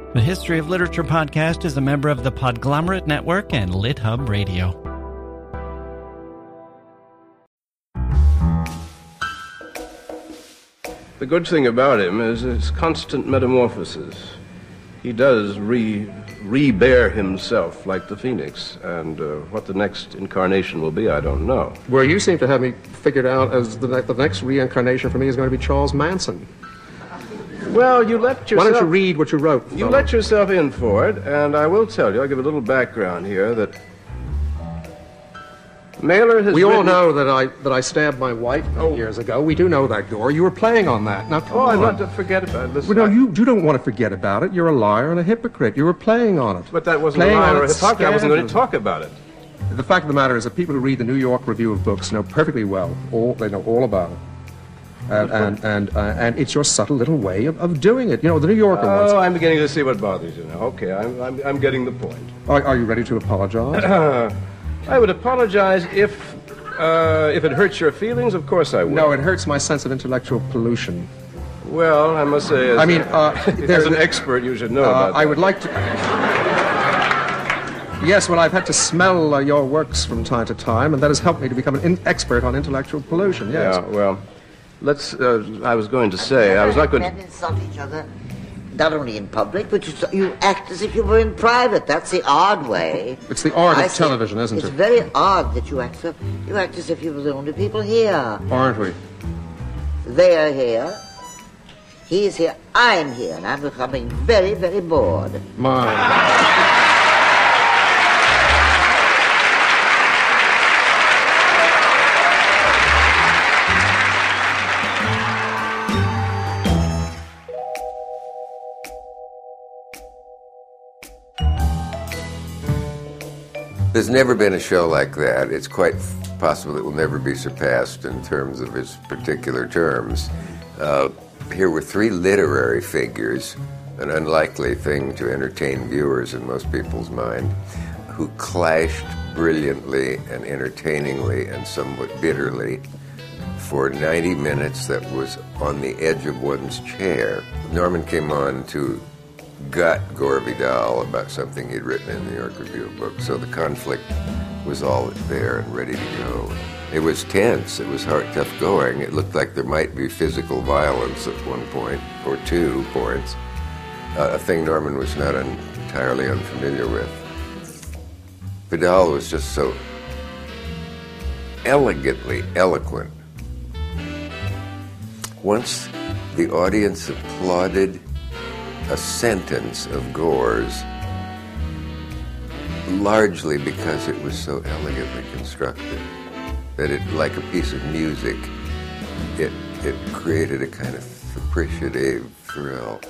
The History of Literature podcast is a member of the Podglomerate Network and LitHub Radio. The good thing about him is his constant metamorphosis. He does re-bear himself like the phoenix, and what the next incarnation will be, I don't know. Well, you seem to have me figured out as the next reincarnation for me is going to be Charles Manson. Well, you let yourself... Why don't you read what you wrote? You let yourself in for it, and I will tell you, I'll give a little background here, that Mailer has all know that I stabbed my wife years ago. We do know that, Gore. You were playing on that. Now, come on. I'm not to forget about it. Listen, well, no, you don't want to forget about it. You're a liar and a hypocrite. You were playing on it. But that wasn't a liar or a hypocrite. I wasn't going to talk about it. The fact of the matter is that people who read the New York Review of Books know perfectly well. They know all about it. And it's your subtle little way of doing it. You know, the New Yorker wants... Oh, I'm beginning to see what bothers you now. Okay, I'm getting the point. Are you ready to apologize? I would apologize if it hurts your feelings. Of course I would. No, it hurts my sense of intellectual pollution. Well, I must say, as an expert, you should know about that. I would like to... Yes, well, I've had to smell your works from time to time, and that has helped me to become an expert on intellectual pollution, yes. Yeah, well... I was going to say, I was not going to... Men insult each other, not only in public, but you act as if you were in private. That's the odd way. It's the art of television, isn't it? It's very odd that you act as if you were the only people here. Aren't we? They are here. He's here. I'm here. And I'm becoming very, very bored. My... There's never been a show like that. It's quite possible it will never be surpassed in terms of its particular terms. Here were three literary figures, an unlikely thing to entertain viewers in most people's mind, who clashed brilliantly and entertainingly and somewhat bitterly for 90 minutes that was on the edge of one's chair. Norman came on to gut Gore Vidal about something he'd written in the New York Review of Books, so the conflict was all there and ready to go. It was tense. It was hard, tough going. It looked like there might be physical violence at one point, or 2 points, a thing Norman was not entirely unfamiliar with. Vidal was just so elegantly eloquent. Once the audience applauded a sentence of Gore's, largely because it was so elegantly constructed, that it, like a piece of music, it created a kind of appreciative thrill.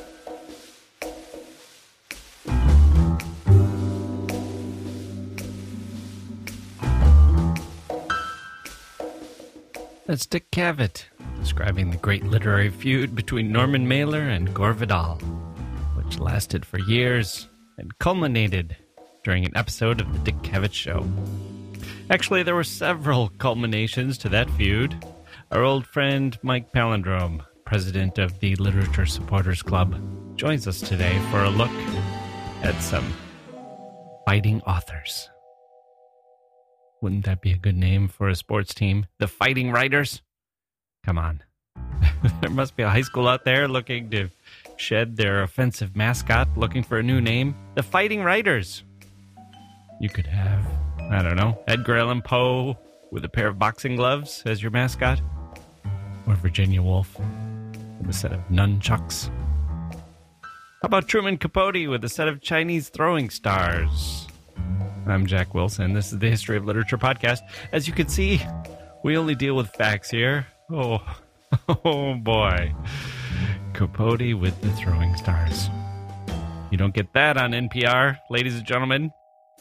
That's Dick Cavett describing the great literary feud between Norman Mailer and Gore Vidal, which lasted for years and culminated during an episode of The Dick Cavett Show. Actually, there were several culminations to that feud. Our old friend Mike Palindrome, president of the Literature Supporters Club, joins us today for a look at some fighting authors. Wouldn't that be a good name for a sports team? The Fighting Writers? Come on. There must be a high school out there looking to shed their offensive mascot, looking for a new name. The Fighting Writers. You could have, I don't know, Edgar Allan Poe with a pair of boxing gloves as your mascot. Or Virginia Woolf with a set of nunchucks. How about Truman Capote with a set of Chinese throwing stars? I'm Jack Wilson. This is the History of Literature podcast. As you can see, we only deal with facts here. Oh boy. Capote with the throwing stars. You don't get that on NPR, ladies and gentlemen.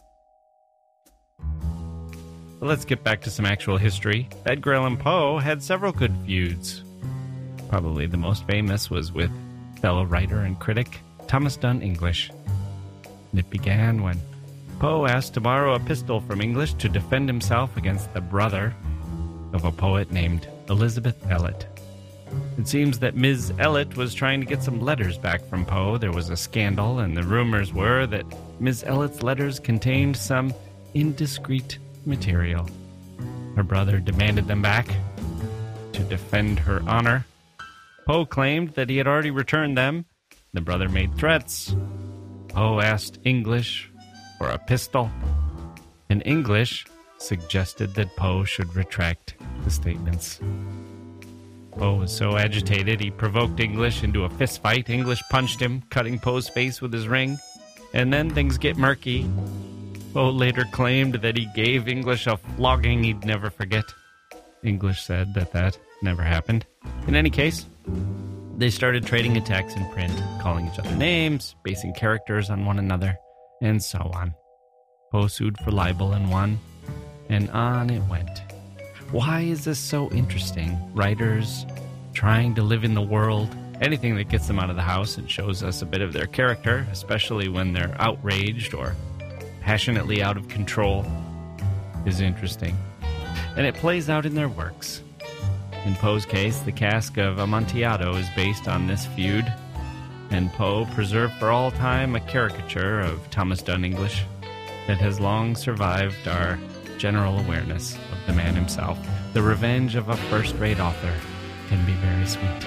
But let's get back to some actual history. Edgar Allan Poe had several good feuds. Probably the most famous was with fellow writer and critic Thomas Dunn English. And it began when Poe asked to borrow a pistol from English to defend himself against the brother of a poet named Elizabeth Elliot. It seems that Ms. Ellett was trying to get some letters back from Poe. There was a scandal, and the rumors were that Ms. Ellett's letters contained some indiscreet material. Her brother demanded them back to defend her honor. Poe claimed that he had already returned them. The brother made threats. Poe asked English for a pistol, and English suggested that Poe should retract the statements. Poe was so agitated, he provoked English into a fist fight. English punched him, cutting Poe's face with his ring. And then things get murky. Poe later claimed that he gave English a flogging he'd never forget. English said that never happened. In any case, they started trading attacks in print, calling each other names, basing characters on one another, and so on. Poe sued for libel and won, and on it went. Why is this so interesting? Writers trying to live in the world, anything that gets them out of the house and shows us a bit of their character, especially when they're outraged or passionately out of control, is interesting. And it plays out in their works. In Poe's case, the Cask of Amontillado is based on this feud, and Poe preserved for all time a caricature of Thomas Dunn English that has long survived our general awareness of the man himself. The revenge of a first-rate author can be very sweet.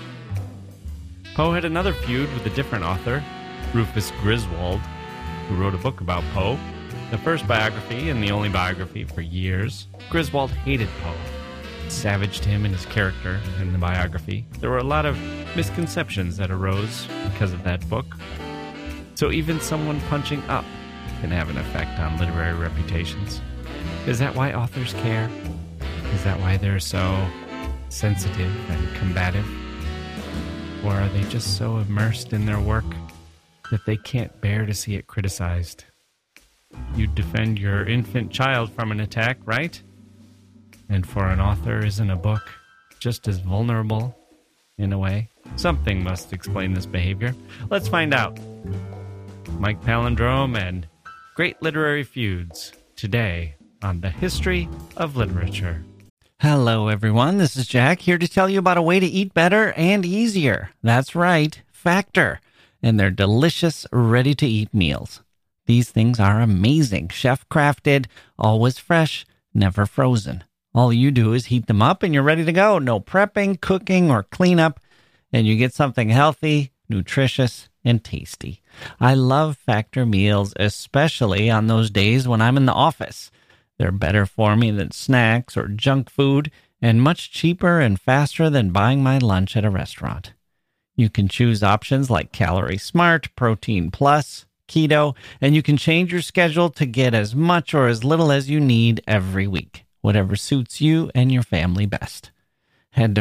Poe had another feud with a different author, Rufus Griswold, who wrote a book about Poe, the first biography and the only biography for years. Griswold hated Poe, savaged him and his character in the biography. There were a lot of misconceptions that arose because of that book. So even someone punching up can have an effect on literary reputations. Is that why authors care? Is that why they're so sensitive and combative? Or are they just so immersed in their work that they can't bear to see it criticized? You'd defend your infant child from an attack, right? And for an author, isn't a book just as vulnerable, in a way? Something must explain this behavior. Let's find out. Mike Palindrome and Great Literary Feuds, today on the History of Literature. Hello, everyone. This is Jack, here to tell you about a way to eat better and easier. That's right, Factor, and their delicious, ready-to-eat meals. These things are amazing, chef-crafted, always fresh, never frozen. All you do is heat them up and you're ready to go. No prepping, cooking, or cleanup, and you get something healthy, nutritious, and tasty. I love Factor meals, especially on those days when I'm in the office. They're better for me than snacks or junk food, and much cheaper and faster than buying my lunch at a restaurant. You can choose options like Calorie Smart, Protein Plus, Keto, and you can change your schedule to get as much or as little as you need every week, whatever suits you and your family best. Head to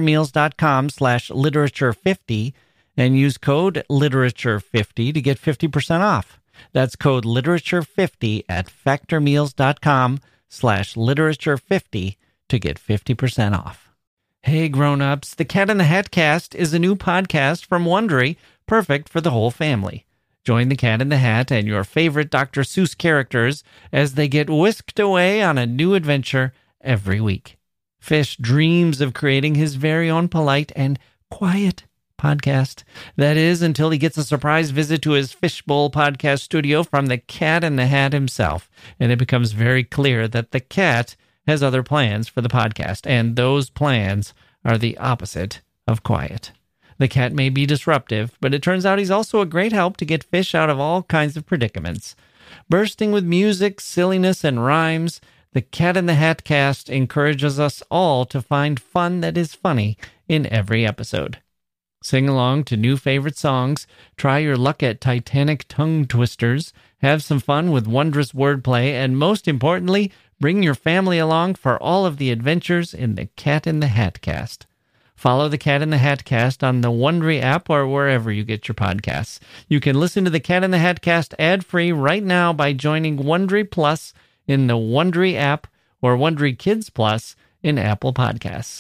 factormeals.com/literature50 and use code literature50 to get 50% off. That's code literature50 at factormeals.com/literature50 to get 50% off. Hey grown-ups, the Cat in the Hat Cast is a new podcast from Wondery, perfect for the whole family. Join the Cat in the Hat and your favorite Dr. Seuss characters as they get whisked away on a new adventure every week. Fish dreams of creating his very own polite and quiet podcast. That is, until he gets a surprise visit to his Fishbowl podcast studio from the Cat in the Hat himself, and it becomes very clear that the cat has other plans for the podcast, and those plans are the opposite of quiet. The cat may be disruptive, but it turns out he's also a great help to get Fish out of all kinds of predicaments. Bursting with music, silliness, and rhymes, the Cat in the Hat Cast encourages us all to find fun that is funny in every episode. Sing along to new favorite songs, try your luck at Titanic tongue twisters, have some fun with wondrous wordplay, and most importantly, bring your family along for all of the adventures in the Cat in the Hat Cast. Follow the Cat in the Hat Cast on the Wondery app or wherever you get your podcasts. You can listen to the Cat in the Hat Cast ad-free right now by joining Wondery Plus in the Wondery app or Wondery Kids Plus in Apple Podcasts.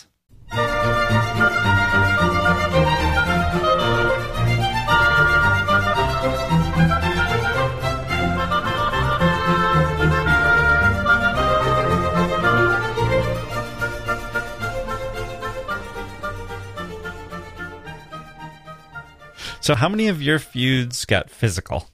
So how many of your feuds got physical?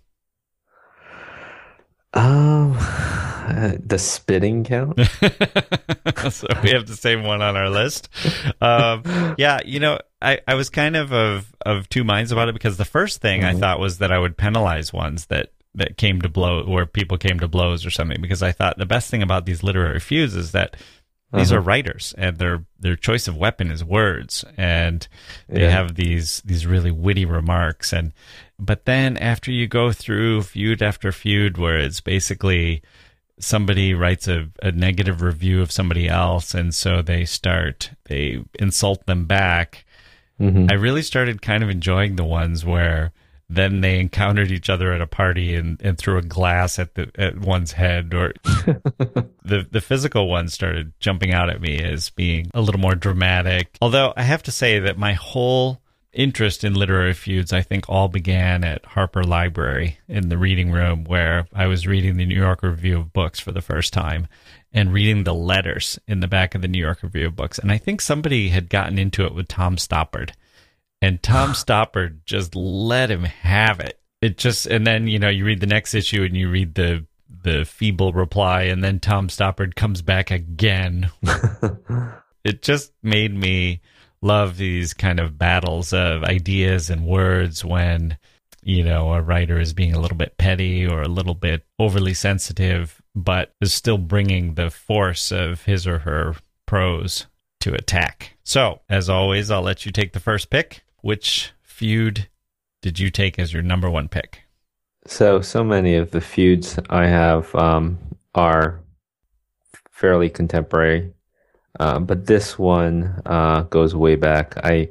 The spitting count? So we have the same one on our list. Yeah, I was kind of two minds about it, because the first thing I thought was that I would penalize ones that came to blow, where people came to blows or something, because I thought the best thing about these literary feuds is that these are writers, and their choice of weapon is words, and they have these really witty remarks. But then after you go through feud after feud, where it's basically somebody writes a negative review of somebody else, and so they insult them back. I really started kind of enjoying the ones where then they encountered each other at a party and threw a glass at one's head, or the physical ones started jumping out at me as being a little more dramatic. Although I have to say that my whole interest in literary feuds, I think, all began at Harper Library in the reading room, where I was reading the New York Review of Books for the first time and reading the letters in the back of the New York Review of Books. And I think somebody had gotten into it with Tom Stoppard. And Tom Stoppard just let him have it. And then, you read the next issue and you read the feeble reply, and then Tom Stoppard comes back again. It just made me love these kind of battles of ideas and words when, a writer is being a little bit petty or a little bit overly sensitive, but is still bringing the force of his or her prose to attack. So, as always, I'll let you take the first pick. Which feud did you take as your number one pick? So many of the feuds I have are fairly contemporary, but this one goes way back. A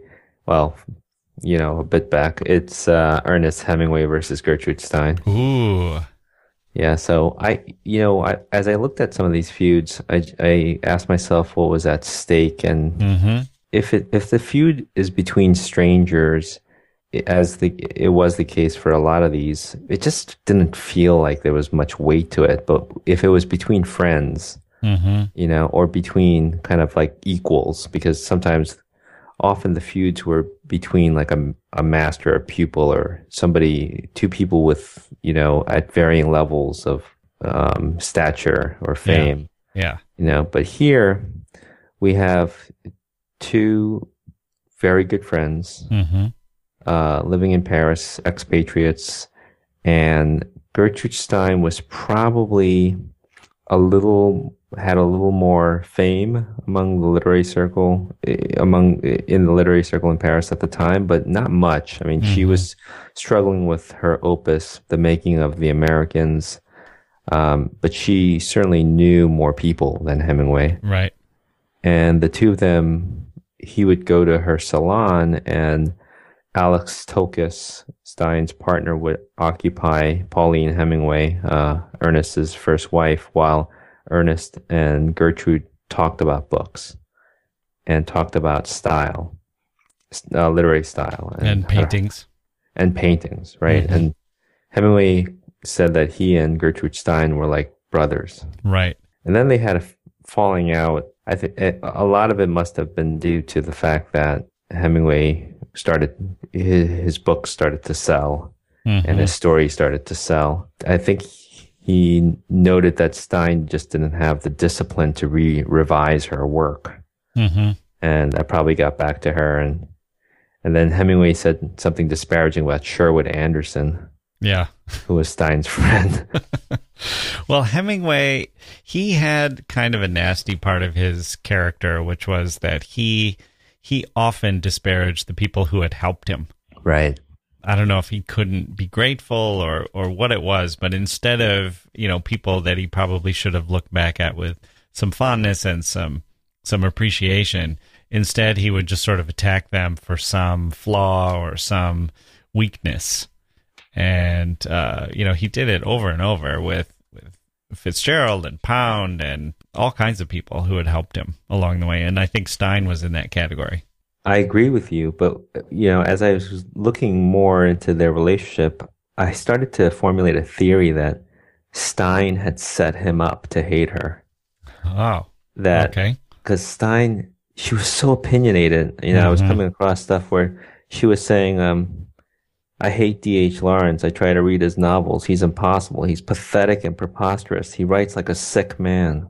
bit back. It's Ernest Hemingway versus Gertrude Stein. Ooh. Yeah, so as I looked at some of these feuds, I asked myself what was at stake, and if the feud is between strangers, as it was the case for a lot of these, it just didn't feel like there was much weight to it. But if it was between friends, or between kind of like equals, because often the feuds were between like a master, a pupil, or two people with, at varying levels of stature or fame. Yeah. But here we have two very good friends living in Paris, expatriates, and Gertrude Stein was probably had a little more fame among the literary circle, in the literary circle in Paris at the time, but not much. I mean, she was struggling with her opus, The Making of the Americans, but she certainly knew more people than Hemingway. Right. And the two of them, he would go to her salon, and Alex Tokas, Stein's partner, would occupy Pauline Hemingway, Ernest's first wife, while Ernest and Gertrude talked about books and talked about style, literary style. And paintings. And paintings, right? And Hemingway said that he and Gertrude Stein were like brothers. Right. And then they had a falling out. I think a lot of it must have been due to the fact that Hemingway his books started to sell, and his story started to sell. I think he noted that Stein just didn't have the discipline to revise her work, and that probably got back to her. And then Hemingway said something disparaging about Sherwood Anderson, who was Stein's friend. Well, Hemingway, he had kind of a nasty part of his character, which was that he often disparaged the people who had helped him. Right. I don't know if he couldn't be grateful or what it was, but instead of, people that he probably should have looked back at with some fondness and some appreciation, instead he would just sort of attack them for some flaw or some weakness. And, he did it over and over with Fitzgerald and Pound and all kinds of people who had helped him along the way. And I think Stein was in that category. I agree with you. But, as I was looking more into their relationship, I started to formulate a theory that Stein had set him up to hate her. Oh, okay. Because Stein, she was so opinionated. I was coming across stuff where she was saying, I hate D.H. Lawrence. I try to read his novels. He's impossible. He's pathetic and preposterous. He writes like a sick man.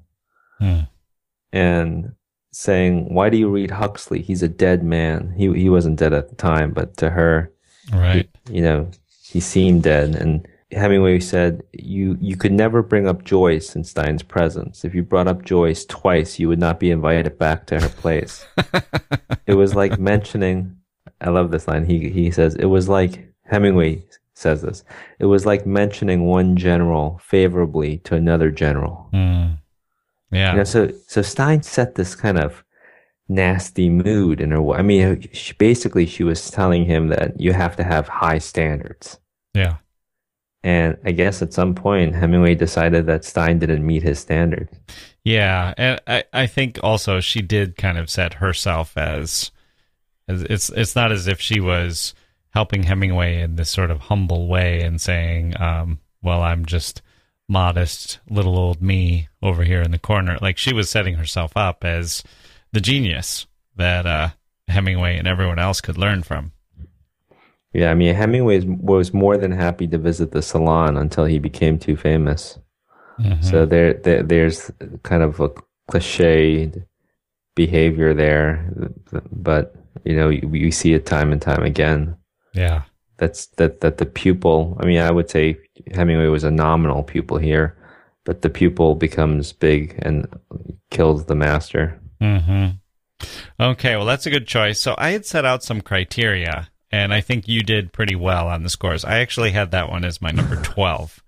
And saying, why do you read Huxley? He's a dead man. He wasn't dead at the time, but to her, Right. he seemed dead. And Hemingway said, you could never bring up Joyce in Stein's presence. If you brought up Joyce twice, you would not be invited back to her place. It was like mentioning, I love this line. He says, it was like, Hemingway says this, it was like mentioning one general favorably to another general. Yeah. So Stein set this kind of nasty mood in her. I mean, she was telling him that you have to have high standards. Yeah. And I guess at some point, Hemingway decided that Stein didn't meet his standards. Yeah, and I think also she did kind of set herself as it's not as if she was helping Hemingway in this sort of humble way and saying, well, I'm just modest little old me over here in the corner. Like, she was setting herself up as the genius that Hemingway and everyone else could learn from. Yeah, I mean, Hemingway was more than happy to visit the salon until he became too famous. So there's kind of a cliched behavior there, but you see it time and time again. Yeah, that the pupil. I mean, I would say Hemingway was a nominal pupil here, but the pupil becomes big and kills the master. Okay, well, that's a good choice. So I had set out some criteria, and I think you did pretty well on the scores. I actually had that one as my number 12.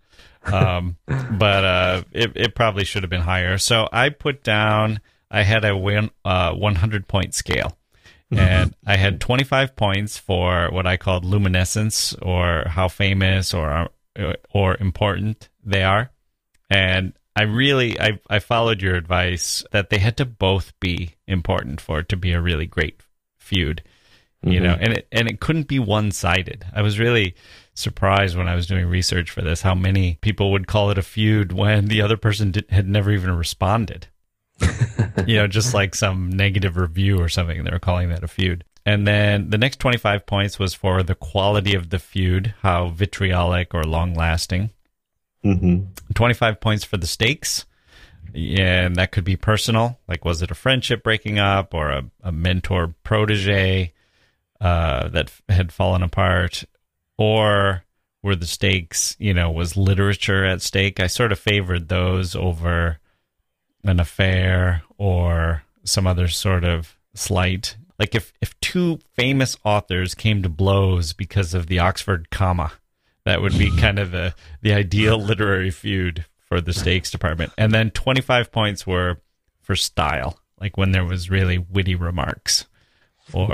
But it probably should have been higher. So I put down, I had a 100-point scale. And I had 25 points for what I called luminescence, or how famous or important they are. And I followed your advice that they had to both be important for it to be a really great feud. And it couldn't be one-sided. I was really surprised when I was doing research for this how many people would call it a feud when the other person had never even responded. Just like some negative review or something, they were calling that a feud. And then the next 25 points was for the quality of the feud, how vitriolic or long-lasting. 25 points for the stakes. And that could be personal, like was it a friendship breaking up or a mentor-protege that had fallen apart, or were the stakes, was literature at stake? I sort of favored those over an affair or some other sort of slight. Like if two famous authors came to blows because of the Oxford comma, that would be kind of the ideal literary feud for the stakes department. And then 25 points were for style, like when there was really witty remarks, or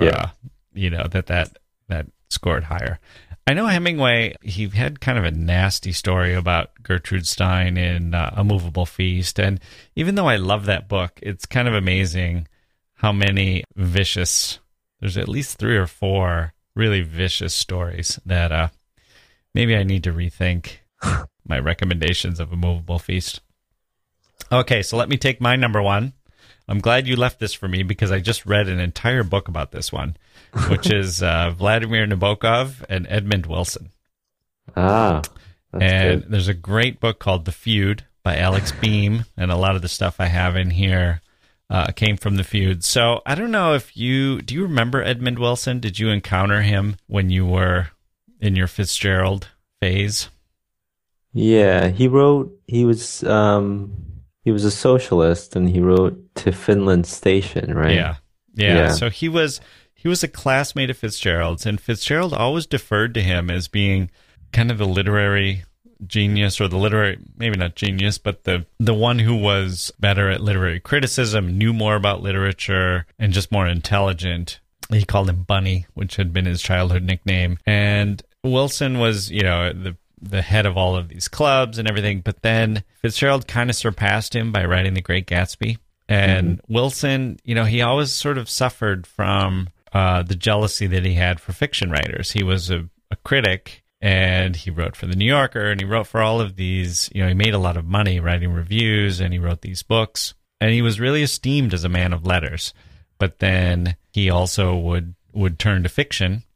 that scored higher. I know Hemingway, he had kind of a nasty story about Gertrude Stein in A Movable Feast. And even though I love that book, it's kind of amazing how many there's at least 3 or 4 really vicious stories that maybe I need to rethink my recommendations of A Movable Feast. Okay, so let me take my number 1. I'm glad you left this for me because I just read an entire book about this one, which is Vladimir Nabokov and Edmund Wilson. That's and good. There's a great book called The Feud by Alex Beam, and a lot of the stuff I have in here came from The Feud. So I don't know if do you remember Edmund Wilson? Did you encounter him when you were in your Fitzgerald phase? Yeah, he was a socialist, and he wrote To Finland Station, right? Yeah. So he was a classmate of Fitzgerald's, and Fitzgerald always deferred to him as being kind of the literary genius, or the literary, maybe not genius, but the one who was better at literary criticism, knew more about literature, and just more intelligent. He called him Bunny, which had been his childhood nickname. And Wilson was, the head of all of these clubs and everything, but then Fitzgerald kind of surpassed him by writing The Great Gatsby. And Wilson, he always sort of suffered from the jealousy that he had for fiction writers. He was a critic, and he wrote for The New Yorker, and he wrote for all of these, he made a lot of money writing reviews, and he wrote these books, and he was really esteemed as a man of letters. But then he also would turn to fiction,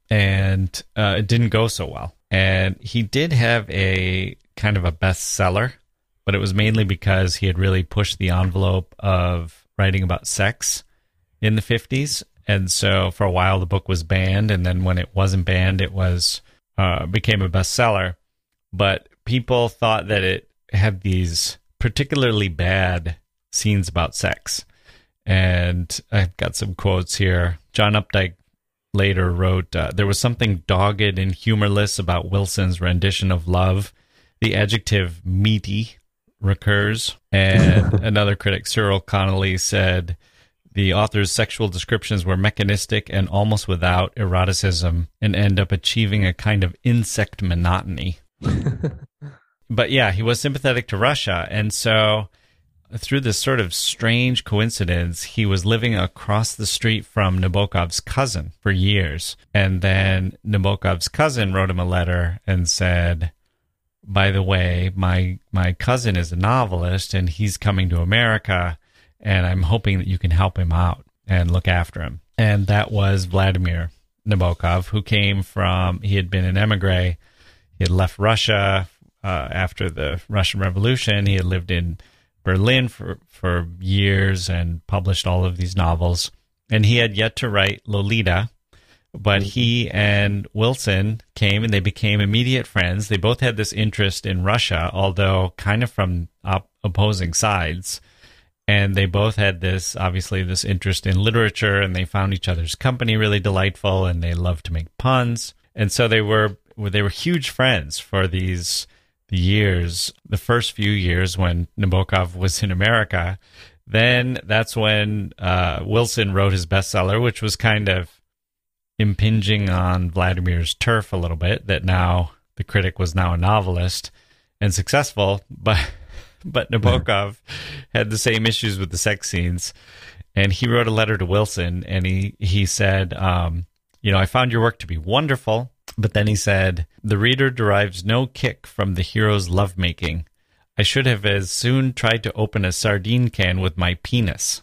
and it didn't go so well. And he did have a kind of a bestseller, but it was mainly because he had really pushed the envelope of writing about sex in the 50s. And so for a while, the book was banned. And then when it wasn't banned, it was became a bestseller. But people thought that it had these particularly bad scenes about sex. And I've got some quotes here. John Updike later wrote, there was something dogged and humorless about Wilson's rendition of love. The adjective meaty recurs. And another critic, Cyril Connolly, said the author's sexual descriptions were mechanistic and almost without eroticism and end up achieving a kind of insect monotony. But yeah, he was sympathetic to Russia. And so through this sort of strange coincidence, he was living across the street from Nabokov's cousin for years. And then Nabokov's cousin wrote him a letter and said, by the way, my cousin is a novelist and he's coming to America, and I'm hoping that you can help him out and look after him. And that was Vladimir Nabokov, who came from, he had been an emigre. He had left Russia after the Russian Revolution. He had lived in Berlin for years and published all of these novels. And he had yet to write Lolita, but he and Wilson came and they became immediate friends. They both had this interest in Russia, although kind of from opposing sides. And they both had this interest in literature, and they found each other's company really delightful, and they loved to make puns. And so they were huge friends for these years, the first few years when Nabokov was in America. Then that's when Wilson wrote his bestseller, which was kind of impinging on Vladimir's turf a little bit, that now the critic was now a novelist and successful, but Nabokov had the same issues with the sex scenes. And he wrote a letter to Wilson, and he said, I found your work to be wonderful. But then he said, the reader derives no kick from the hero's lovemaking. I should have as soon tried to open a sardine can with my penis.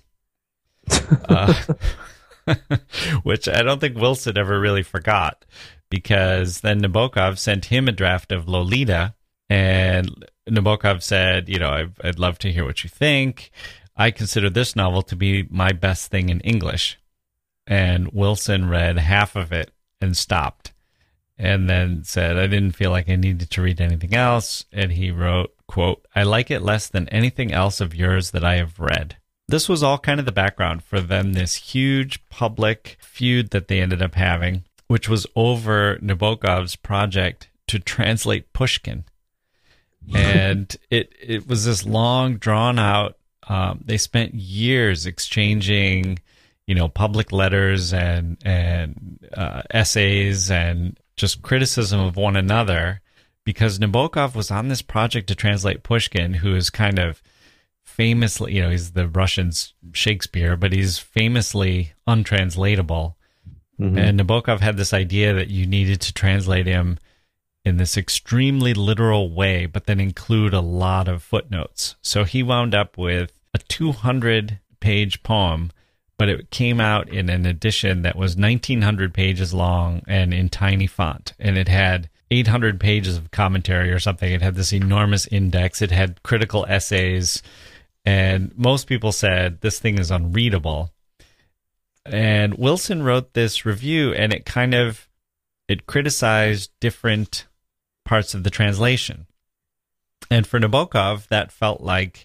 Which I don't think Wilson ever really forgot, because then Nabokov sent him a draft of Lolita, and Nabokov said, I'd love to hear what you think. I consider this novel to be my best thing in English. And Wilson read half of it and stopped, and then said, I didn't feel like I needed to read anything else. And he wrote, quote, I like it less than anything else of yours that I have read. This was all kind of the background for then this huge public feud that they ended up having, which was over Nabokov's project to translate Pushkin. And it was this long, drawn out, they spent years exchanging, public letters and essays and just criticism of one another, because Nabokov was on this project to translate Pushkin, who is kind of famously, he's the Russian Shakespeare, but he's famously untranslatable. Mm-hmm. And Nabokov had this idea that you needed to translate him in this extremely literal way, but then include a lot of footnotes. So he wound up with a 200-page poem, but it came out in an edition that was 1,900 pages long and in tiny font. And it had 800 pages of commentary or something. It had this enormous index. It had critical essays. And most people said this thing is unreadable. And Wilson wrote this review, and it criticized different parts of the translation. And for Nabokov, that felt like,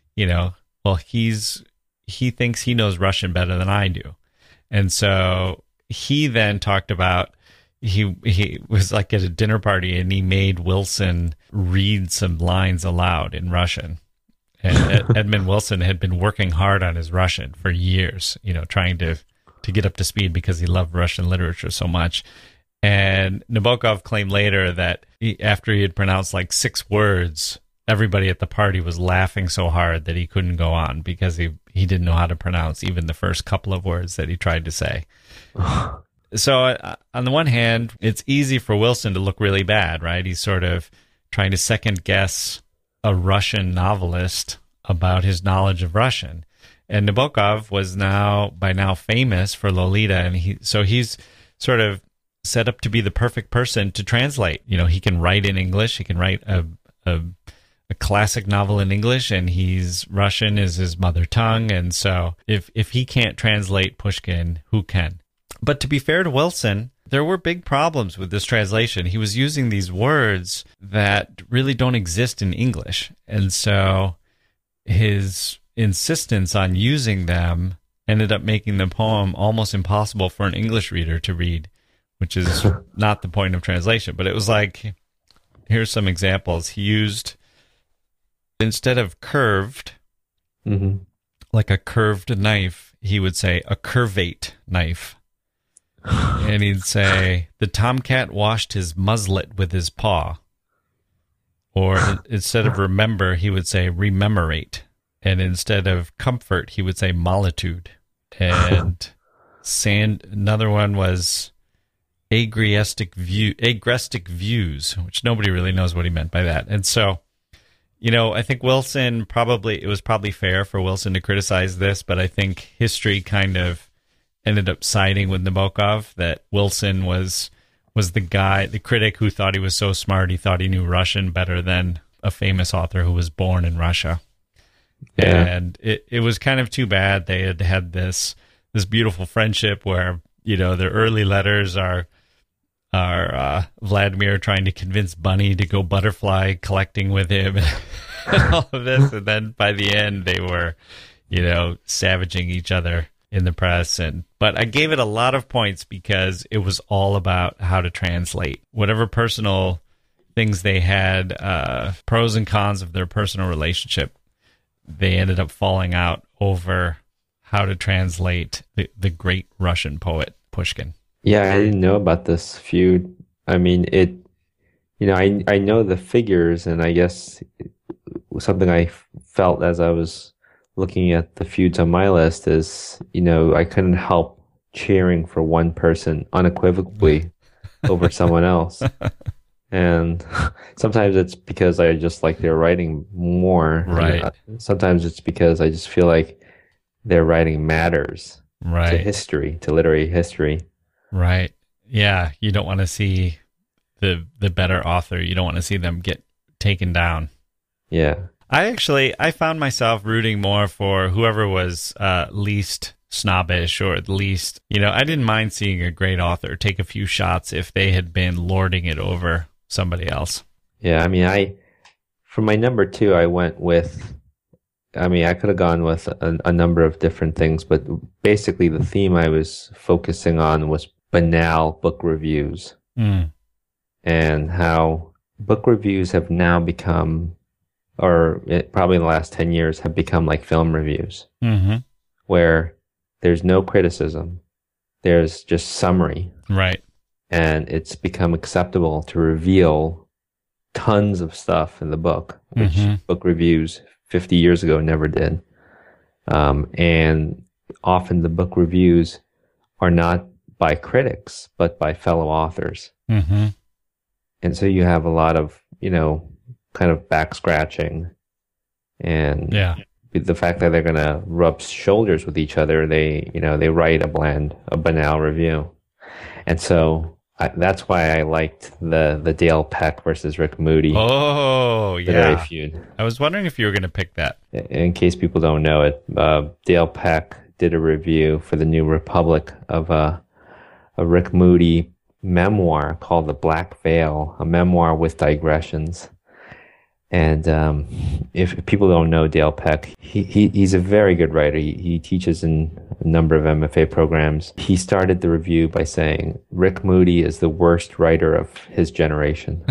he thinks he knows Russian better than I do. And so he then talked about, he was like at a dinner party, and he made Wilson read some lines aloud in Russian. And Edmund Wilson had been working hard on his Russian for years, trying to get up to speed because he loved Russian literature so much. And Nabokov claimed later that after he had pronounced like 6 words, everybody at the party was laughing so hard that he couldn't go on because he didn't know how to pronounce even the first couple of words that he tried to say. So on the one hand, it's easy for Wilson to look really bad, right? He's sort of trying to second guess a Russian novelist about his knowledge of Russian. And Nabokov was by now famous for Lolita, and he's sort of set up to be the perfect person to translate. You know, he can write in English. He can write a classic novel in English, and Russian is his mother tongue. And so if he can't translate Pushkin, who can? But to be fair to Wilson, there were big problems with this translation. He was using these words that really don't exist in English. And so his insistence on using them ended up making the poem almost impossible for an English reader to read, which is not the point of translation. But it was like, here's some examples. He used, instead of curved, like a curved knife, he would say a curvate knife. And he'd say, the tomcat washed his muzzlet with his paw. Or instead of remember, he would say rememorate. And instead of comfort, he would say molitude. And another one was agrestic views, which nobody really knows what he meant by that. And so, you know, I think it was probably fair for Wilson to criticize this, but I think history kind of ended up siding with Nabokov, that Wilson was the critic who thought he was so smart, he thought he knew Russian better than a famous author who was born in Russia. Yeah. And it was kind of too bad. They had this beautiful friendship where, you know, their early letters are Vladimir trying to convince Bunny to go butterfly collecting with him and all of this. And then by the end, they were, you know, savaging each other in the press. But I gave it a lot of points because it was all about how to translate. Whatever personal things they had, pros and cons of their personal relationship, they ended up falling out over how to translate the great Russian poet Pushkin. Yeah, I didn't know about this feud. I mean, I know the figures, and I guess something I felt as I was looking at the feuds on my list is, you know, I couldn't help cheering for one person unequivocally over someone else. And sometimes it's because I just like their writing more. Right. Sometimes it's because I just feel like their writing matters to history, to literary history. Right. Yeah. You don't want to see the better author. You don't want to see them get taken down. Yeah. I found myself rooting more for whoever was least snobbish, or at least, you know, I didn't mind seeing a great author take a few shots if they had been lording it over somebody else. Yeah, I mean, for my number 2, I went with, I mean, I could have gone with a number of different things, but basically the theme I was focusing on was banal book reviews, and how book reviews have now become, or probably in the last 10 years, have become like film reviews, where there's no criticism, there's just summary. Right. And it's become acceptable to reveal tons of stuff in the book, which book reviews 50 years ago never did. And often the book reviews are not by critics, but by fellow authors. And so you have a lot of, you know, kind of back scratching, and the fact that they're going to rub shoulders with each other, they write a banal review. And so that's why I liked the Dale Peck versus Rick Moody. Oh, yeah. Feud. I was wondering if you were going to pick that. In case people don't know it, Dale Peck did a review for the New Republic of a Rick Moody memoir called The Black Veil, a memoir with digressions. And if people don't know Dale Peck, he's a very good writer. He teaches in a number of MFA programs. He started the review by saying, Rick Moody is the worst writer of his generation.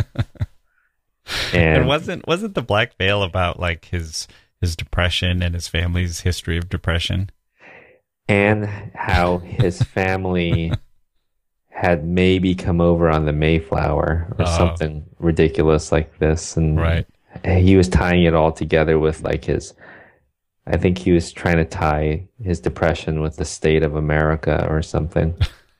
And wasn't The Black Veil about like his depression and his family's history of depression? And how his family had maybe come over on the Mayflower or something ridiculous like this. And he was tying it all together with like I think he was trying to tie his depression with the state of America or something.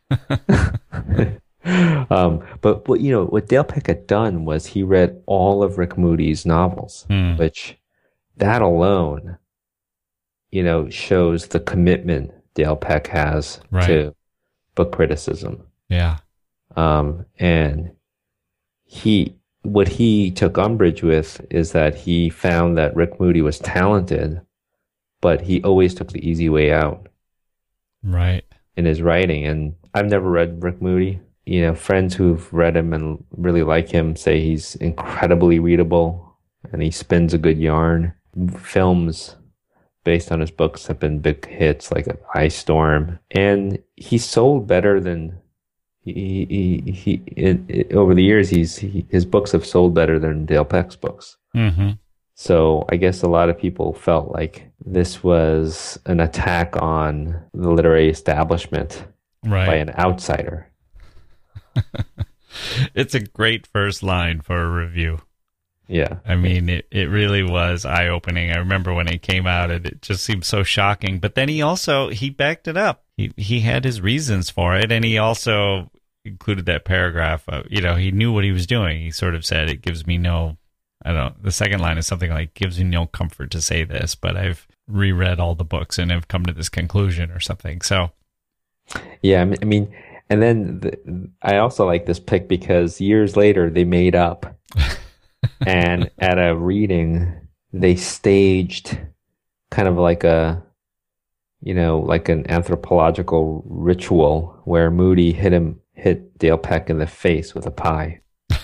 But you know, what Dale Peck had done was he read all of Rick Moody's novels, which that alone, you know, shows the commitment Dale Peck has to book criticism. Yeah. And what he took umbrage with is that he found that Rick Moody was talented, but he always took the easy way out. Right. In his writing. And I've never read Rick Moody. You know, friends who've read him and really like him say he's incredibly readable and he spins a good yarn. Films based on his books have been big hits like Ice Storm. And he sold better than over the years, his books have sold better than Dale Peck's books. Mm-hmm. So I guess a lot of people felt like this was an attack on the literary establishment by an outsider. It's a great first line for a review. Yeah. I mean, it really was eye-opening. I remember when it came out, and it just seemed so shocking. But then he backed it up. He had his reasons for it, and he also included that paragraph of, he knew what he was doing. He sort of said, it gives me no, the second line is something like, gives me no comfort to say this, but I've reread all the books and have come to this conclusion or something. So, yeah, I mean, and then I also like this pick because years later they made up, and at a reading they staged kind of like an anthropological ritual where Moody hit Dale Peck in the face with a pie.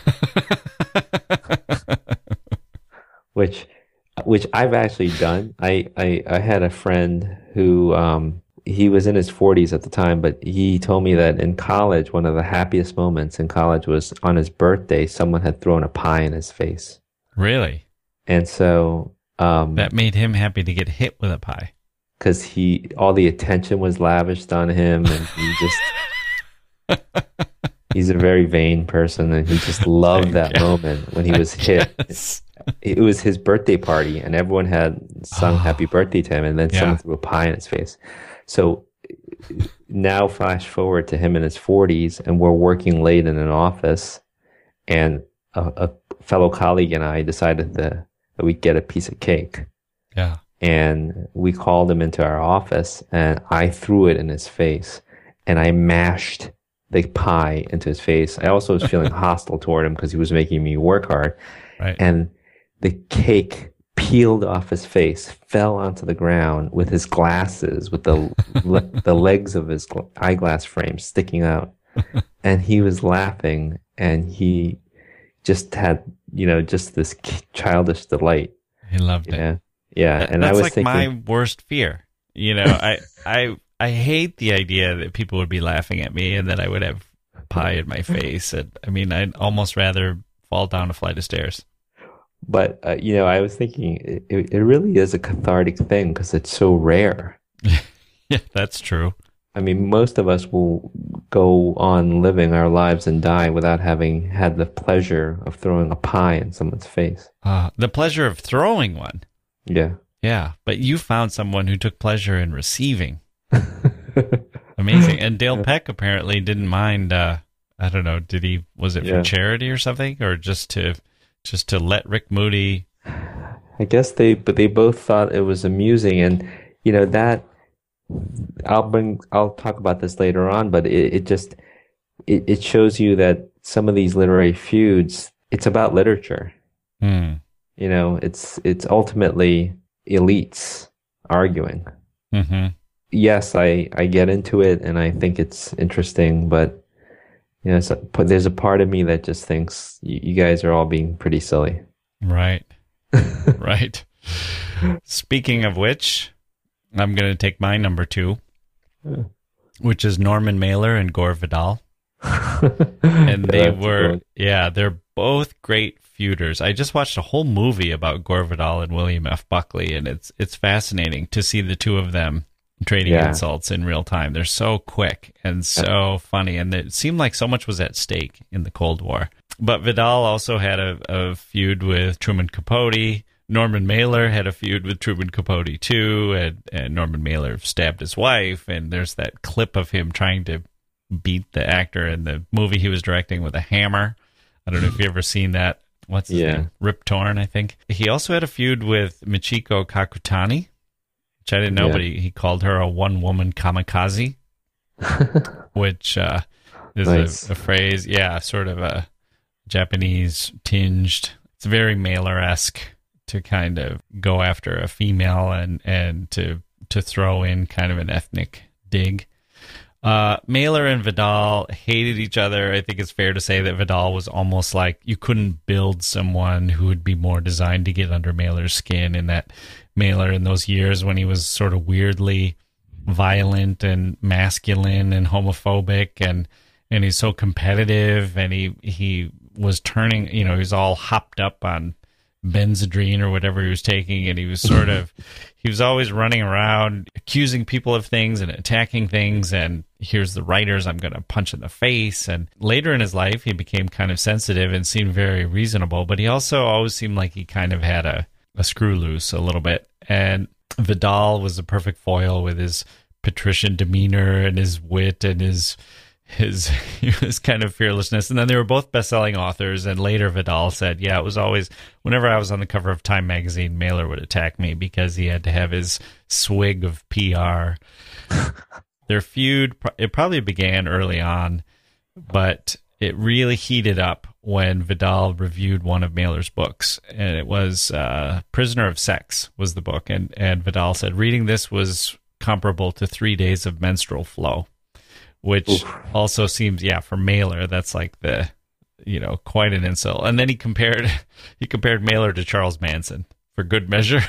which I've actually done. I had a friend who he was in his 40s at the time, but he told me that in college, one of the happiest moments in college was on his birthday, someone had thrown a pie in his face. Really? And so that made him happy to get hit with a pie. Because all the attention was lavished on him, and he's a very vain person, and he just loved that moment when he was hit. It was his birthday party, and everyone had sung happy birthday to him, and then someone threw a pie in his face. So now flash forward to him in his 40s, and we're working late in an office, and a fellow colleague and I decided that we'd get a piece of cake. Yeah. And we called him into our office, and I threw it in his face, and I mashed the pie into his face. I also was feeling hostile toward him because he was making me work hard. Right. And the cake peeled off his face, fell onto the ground with his glasses, with the legs of his eyeglass frame sticking out. And he was laughing, and he just had, just this childish delight. He loved it. Yeah, and that's I was like thinking, my worst fear. I hate the idea that people would be laughing at me and that I would have pie in my face. I'd almost rather fall down a flight of stairs. But I was thinking it really is a cathartic thing because it's so rare. Yeah, that's true. I mean, most of us will go on living our lives and die without having had the pleasure of throwing a pie in someone's face. The pleasure of throwing one. Yeah. Yeah, but you found someone who took pleasure in receiving. Amazing. And Dale Peck apparently didn't mind, I don't know, was it for charity or something? Or just to let Rick Moody... I guess they both thought it was amusing, and that I'll talk about this later on, but it shows you that some of these literary feuds, it's about literature. It's ultimately elites arguing. Mm-hmm. Yes, I get into it and I think it's interesting, but there's a part of me that just thinks you guys are all being pretty silly. Right. Right. Speaking of which, I'm going to take my number 2, which is Norman Mailer and Gore Vidal. And they're both great feuders. I just watched a whole movie about Gore Vidal and William F. Buckley, and it's fascinating to see the two of them trading insults in real time. They're so quick and so funny, and it seemed like so much was at stake in the Cold War. But Vidal also had a feud with Truman Capote. Norman Mailer had a feud with Truman Capote too, and Norman Mailer stabbed his wife, and there's that clip of him trying to beat the actor in the movie he was directing with a hammer. I don't know if you've ever seen that. What's his name? Rip Torn, I think. He also had a feud with Michiko Kakutani, which I didn't know, but he called her a one-woman kamikaze, which is Nice. a phrase. Yeah, sort of a Japanese tinged. It's very Mailer-esque to kind of go after a female and to throw in kind of an ethnic dig. Mailer and Vidal hated each other. I think it's fair to say that Vidal was almost like you couldn't build someone who would be more designed to get under Mailer's skin, in that Mailer in those years when he was sort of weirdly violent and masculine and homophobic and he's so competitive, and he was turning, he was all hopped up on Benzedrine or whatever he was taking, and he was sort of he was always running around accusing people of things and attacking things, and here's the writers, I'm going to punch in the face. And later in his life he became kind of sensitive and seemed very reasonable, but he also always seemed like he kind of had a screw loose a little bit. And Vidal was a perfect foil with his patrician demeanor and his wit and his kind of fearlessness. And then they were both best-selling authors, and later Vidal said, yeah, it was always, whenever I was on the cover of Time magazine, Mailer would attack me because he had to have his swig of PR. Their feud, it probably began early on, but it really heated up when Vidal reviewed one of Mailer's books, and it was Prisoner of Sex was the book, and Vidal said, reading this was comparable to 3 days of menstrual flow. Which also seems, for Mailer, that's like quite an insult. And then he compared Mailer to Charles Manson for good measure.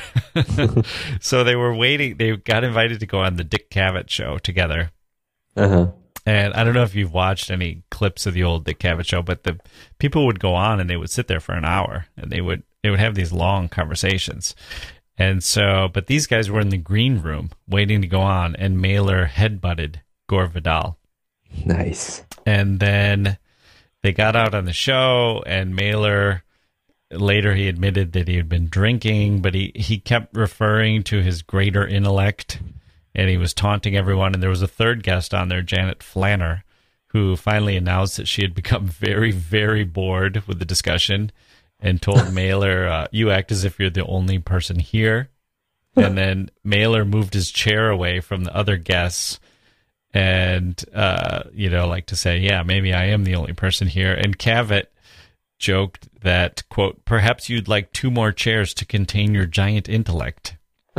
So they were waiting. They got invited to go on the Dick Cavett show together. Uh-huh. And I don't know if you've watched any clips of the old Dick Cavett show, but the people would go on and they would sit there for an hour, and they would have these long conversations. And so, but these guys were in the green room waiting to go on, and Mailer headbutted Gore Vidal. Nice. And then they got out on the show, and Mailer, later he admitted that he had been drinking, but he kept referring to his greater intellect, and he was taunting everyone. And there was a third guest on there, Janet Flanner, who finally announced that she had become very, very bored with the discussion and told Mailer, you act as if you're the only person here. And then Mailer moved his chair away from the other guests and, like to say, yeah, maybe I am the only person here. And Cavett joked that, quote, perhaps you'd like 2 more chairs to contain your giant intellect.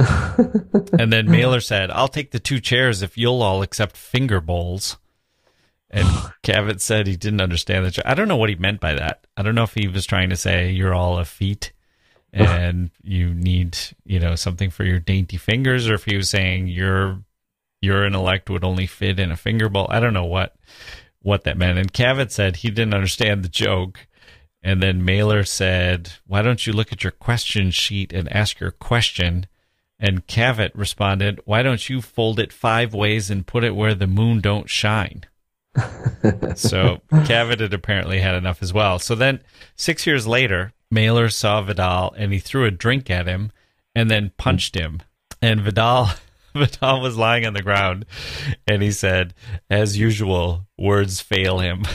And then Mailer said, I'll take the 2 chairs if you'll all accept finger bowls. And Cavett said he didn't understand that. I don't know what he meant by that. I don't know if he was trying to say you're all effete and you need, something for your dainty fingers, or if he was saying your intellect would only fit in a finger bowl. I don't know what that meant. And Cavett said he didn't understand the joke. And then Mailer said, why don't you look at your question sheet and ask your question? And Cavett responded, why don't you fold it 5 ways and put it where the moon don't shine? So Cavett had apparently had enough as well. So then 6 years later, Mailer saw Vidal and he threw a drink at him and then punched him. And Vidal was lying on the ground, and he said, as usual, words fail him.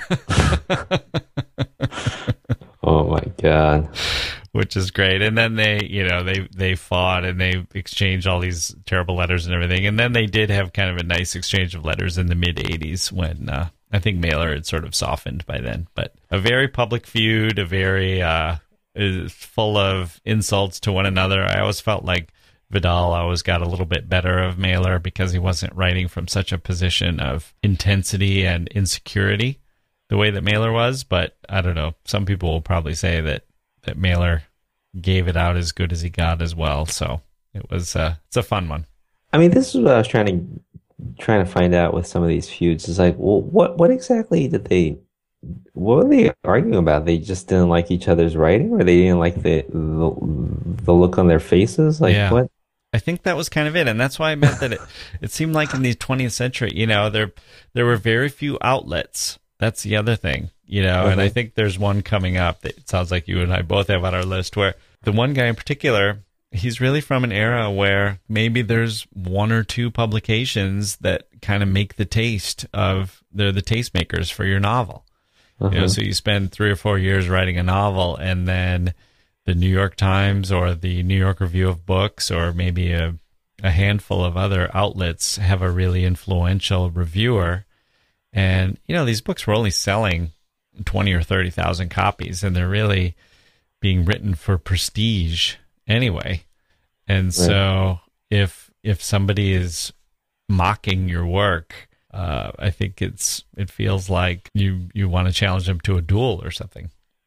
Oh my God. Which is great. And then they fought and they exchanged all these terrible letters and everything. And then they did have kind of a nice exchange of letters in the mid-'80s when I think Mailer had sort of softened by then. But a very public feud, a very full of insults to one another. I always felt like Vidal always got a little bit better of Mailer because he wasn't writing from such a position of intensity and insecurity the way that Mailer was. But I don't know. Some people will probably say that Mailer gave it out as good as he got as well. So it's a fun one. I mean, this is what I was trying to find out with some of these feuds. It's like, well, what exactly what were they arguing about? They just didn't like each other's writing, or they didn't like the look on their faces? Like, yeah. What? I think that was kind of it, and that's why I meant that it seemed like in the 20th century, there were very few outlets. That's the other thing, and I think there's one coming up that it sounds like you and I both have on our list, where the one guy in particular, he's really from an era where maybe there's 1 or 2 publications that kind of make the taste of, they're the tastemakers for your novel. So you spend 3 or 4 years writing a novel, and then the New York Times or the New York Review of Books or maybe a handful of other outlets have a really influential reviewer, And, these books were only selling 20 or 30,000 copies, and they're really being written for prestige anyway. And so if somebody is mocking your work, I think it feels like you want to challenge them to a duel or something.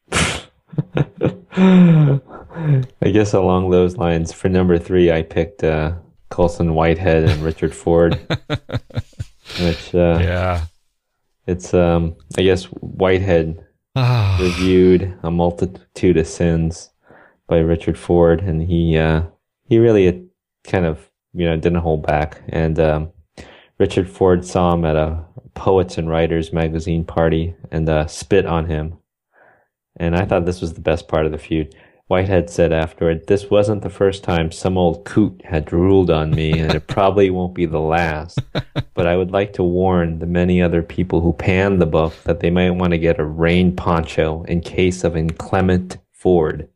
I guess along those lines, for number 3, I picked Colson Whitehead and Richard Ford, which it's I guess Whitehead reviewed A Multitude of Sins by Richard Ford, and he really kind of didn't hold back. And Richard Ford saw him at a Poets and Writers magazine party and spit on him. And I thought this was the best part of the feud. Whitehead said afterward, "This wasn't the first time some old coot had drooled on me, and it probably won't be the last. But I would like to warn the many other people who panned the book that they might want to get a rain poncho in case of inclement Ford."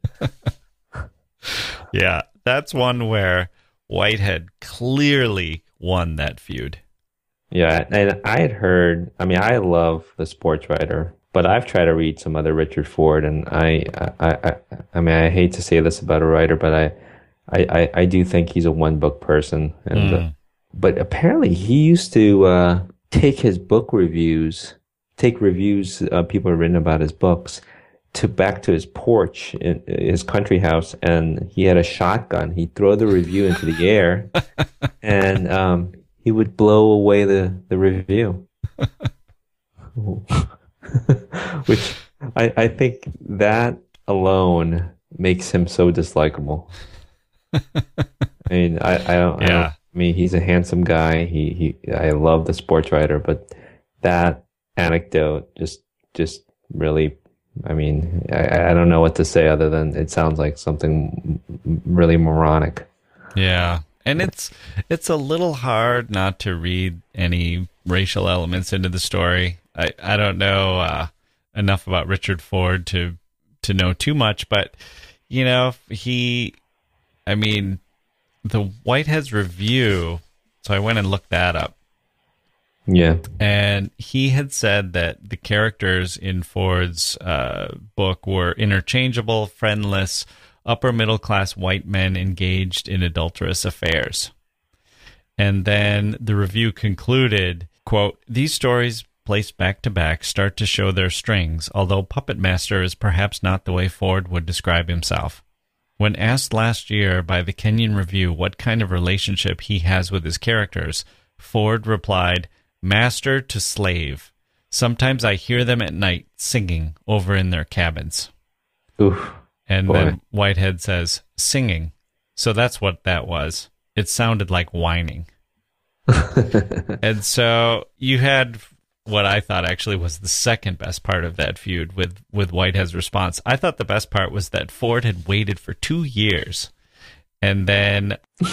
Yeah, that's one where Whitehead clearly won that feud. Yeah, and I had heard, I love The Sports Writer, but I've tried to read some other Richard Ford, and I hate to say this about a writer, but I do think he's a one-book person. And but apparently he used to take reviews people have written about his books, back to his porch in his country house, and he had a shotgun. He'd throw the review into the air, and he would blow away the review. Which I think that alone makes him so dislikable. I mean, he's a handsome guy. I love The Sports Writer, but that anecdote just really, I don't know what to say other than it sounds like something really moronic. Yeah. And it's a little hard not to read any racial elements into the story. I don't know enough about Richard Ford to know too much, but the Whitehead's review. So I went and looked that up. Yeah, and he had said that the characters in Ford's book were interchangeable, friendless, upper middle class white men engaged in adulterous affairs. And then the review concluded, quote, "These stories placed back to back start to show their strings, although Puppet Master is perhaps not the way Ford would describe himself. When asked last year by the Kenyon Review what kind of relationship he has with his characters, Ford replied, 'Master to slave. Sometimes I hear them at night singing over in their cabins.'" Oof. And Boy. then Whitehead says, "Singing. So that's what that was. It sounded like whining." And so you had what I thought actually was the second best part of that feud with Whitehead's response. I thought the best part was that Ford had waited for 2 years. And then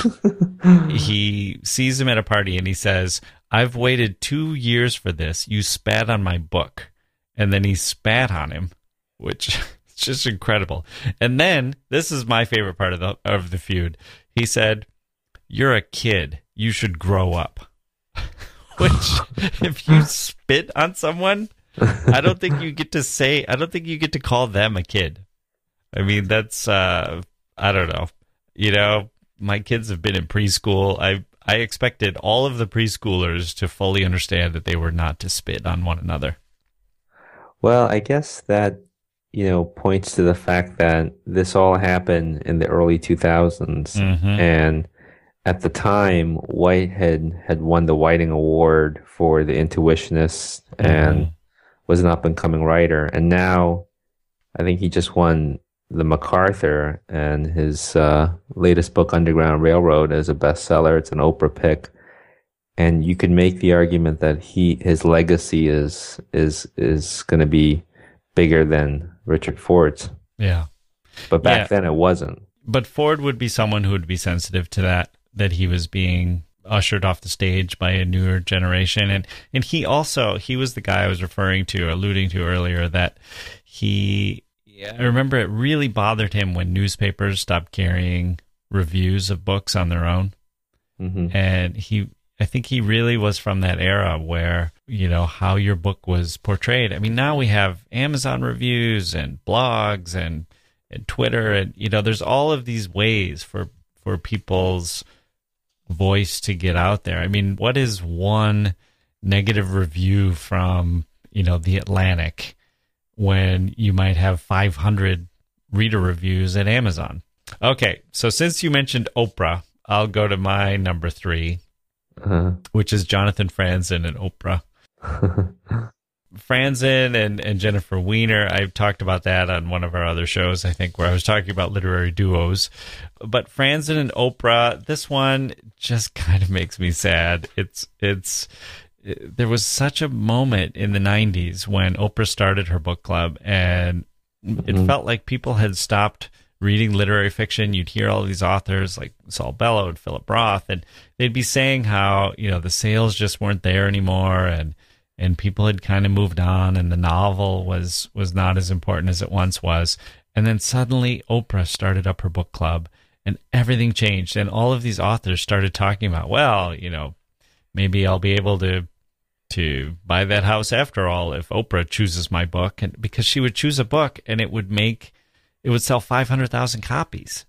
he sees him at a party and he says, "I've waited 2 years for this. You spat on my book." And then he spat on him, which is just incredible. And then, this is my favorite part of the feud. He said, "You're a kid. You should grow up." Which, if you spit on someone, I don't think you get to call them a kid. I mean, that's, I don't know. My kids have been in preschool. I expected all of the preschoolers to fully understand that they were not to spit on one another. Well, I guess that, points to the fact that this all happened in the early 2000s. Mm-hmm. And at the time, Whitehead had won the Whiting Award for The Intuitionist and was an up-and-coming writer. And now, I think he just won the MacArthur, and his latest book, Underground Railroad, is a bestseller. It's an Oprah pick. And you could make the argument that his legacy is going to be bigger than Richard Ford's. Yeah. But back then it wasn't. But Ford would be someone who would be sensitive to that he was being ushered off the stage by a newer generation. And he was the guy I was alluding to earlier, that I remember it really bothered him when newspapers stopped carrying reviews of books on their own. Mm-hmm. And think he really was from that era where, how your book was portrayed. I mean, now we have Amazon reviews and blogs and Twitter, and, there's all of these ways for people's voice to get out there. I mean, what is one negative review from, The Atlantic when you might have 500 reader reviews at Amazon? Okay, so since you mentioned Oprah, I'll go to my number 3, which is Jonathan Franzen and Oprah. Franzen and Jennifer Weiner, I've talked about that on one of our other shows, I think, where I was talking about literary duos. But Franzen and Oprah, this one just kind of makes me sad. There was such a moment in the 90s when Oprah started her book club, and it felt like people had stopped reading literary fiction. You'd hear all these authors like Saul Bellow and Philip Roth, and they'd be saying how, the sales just weren't there anymore, and people had kind of moved on, and the novel was not as important as it once was. And then suddenly Oprah started up her book club, and everything changed. And all of these authors started talking about, well, maybe I'll be able to buy that house after all if Oprah chooses my book. And because she would choose a book and it would sell 500,000 copies.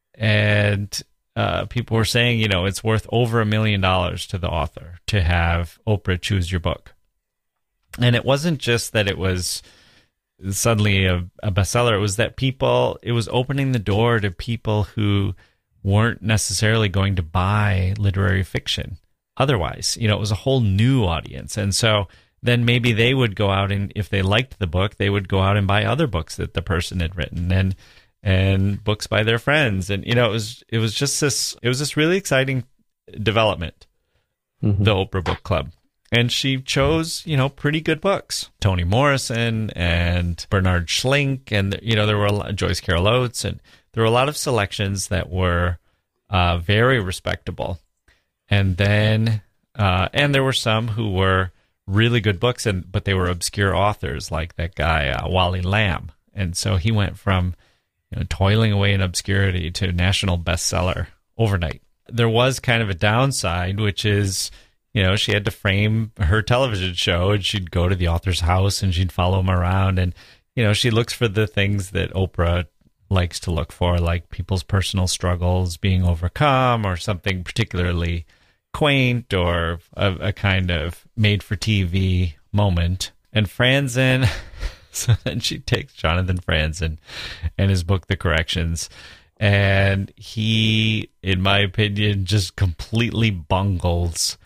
And people were saying, it's worth over $1 million to the author to have Oprah choose your book. And it wasn't just that it was suddenly a bestseller. It was that it was opening the door to people who weren't necessarily going to buy literary fiction otherwise. It was a whole new audience. And so then maybe they would go out, and if they liked the book, they would go out and buy other books that the person had written and books by their friends. And, it was just this really exciting development, the Oprah Book Club. And she chose, pretty good books. Toni Morrison and Bernard Schlink, and, there were Joyce Carol Oates, and there were a lot of selections that were very respectable. And then, and there were some who were really good books, but they were obscure authors, like that guy, Wally Lamb. And so he went from toiling away in obscurity to national bestseller overnight. There was kind of a downside, which is, she had to frame her television show, and she'd go to the author's house and she'd follow him around. And, she looks for the things that Oprah likes to look for, like people's personal struggles being overcome, or something particularly quaint, or a kind of made-for-TV moment. And Franzen, so then she takes Jonathan Franzen and his book, The Corrections, and he, in my opinion, just completely bungles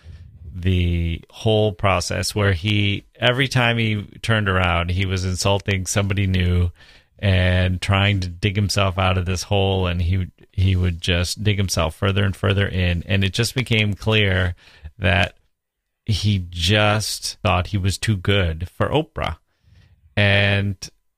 the whole process, where every time he turned around, he was insulting somebody new and trying to dig himself out of this hole, and he would just dig himself further and further in. And it just became clear that he just thought he was too good for Oprah. And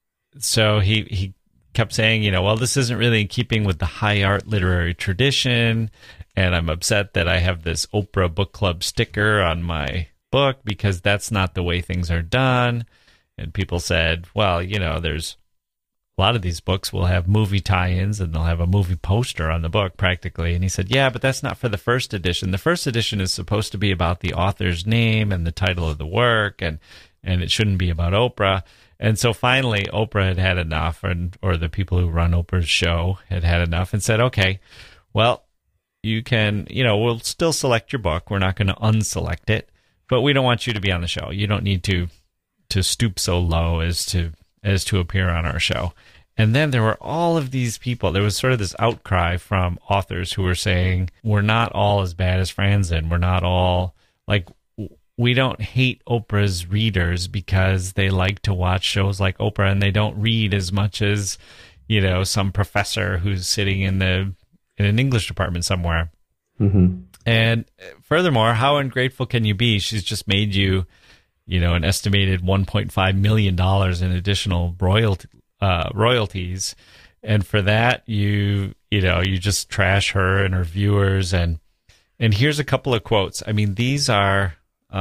so he kept saying, well, this isn't really in keeping with the high art literary tradition, and I'm upset that I have this Oprah Book Club sticker on my book because that's not the way things are done. And people said, well, there's a lot of these books will have movie tie-ins, and they'll have a movie poster on the book practically. And he said, yeah, but that's not for the first edition. The first edition is supposed to be about the author's name and the title of the work, and it shouldn't be about Oprah. And so finally, Oprah had had enough, or the people who run Oprah's show had had enough, and said, okay, well, you can, we'll still select your book. We're not going to unselect it, but we don't want you to be on the show. You don't need to stoop so low as to appear on our show. And then there were all of these people. There was sort of this outcry from authors who were saying, we're not all as bad as Franzen. We're not all, like, we don't hate Oprah's readers because they like to watch shows like Oprah, and they don't read as much as, some professor who's sitting in an English department somewhere. Mm-hmm. And furthermore, how ungrateful can you be? She's just made you, an estimated $1.5 million in additional royalties. And for that, you just trash her and her viewers. And here's a couple of quotes. I mean, these are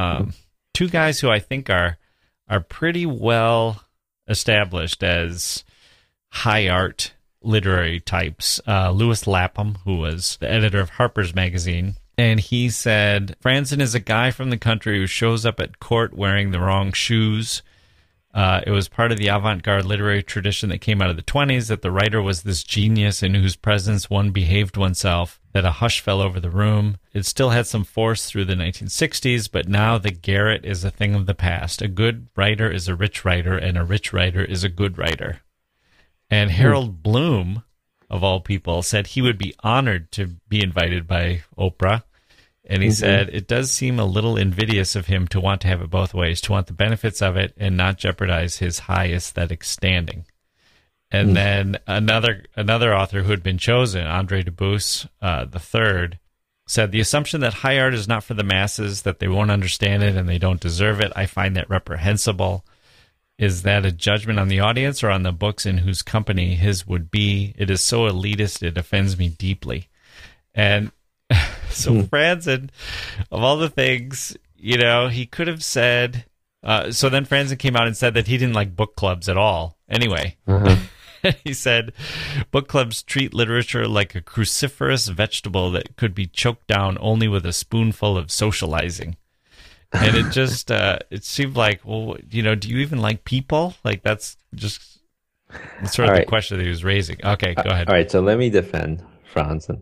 two guys who I think are pretty well established as high art literary types. Lewis Lapham, who was the editor of Harper's Magazine, And he said, Franzen is a guy from the country who shows up at court wearing the wrong shoes. It was part of the avant-garde literary tradition that came out of the 1920s that the writer was this genius in whose presence one behaved oneself, that a hush fell over the room. It still had some force through the 1960s, but now the garret is a thing of the past. A good writer is a rich writer, and a rich writer is a good writer. And Harold Bloom, of all people, said he would be honored to be invited by Oprah. And he said, it does seem a little invidious of him to want to have it both ways, to want the benefits of it and not jeopardize his high aesthetic standing. And then another author who had been chosen, Andre Dubus III, said, the assumption that high art is not for the masses, that they won't understand it and they don't deserve it, I find that reprehensible. Is that a judgment on the audience or on the books in whose company his would be? It is so elitist, it offends me deeply. And so Franzen, of all the things, he could have said, so then Franzen came out and said that he didn't like book clubs at all. Anyway, he said, book clubs treat literature like a cruciferous vegetable that could be choked down only with a spoonful of socializing. And it just, it seemed like, well, do you even like people? Like, that's just sort of the question that he was raising. Okay, go ahead. All right, so let me defend Franzen.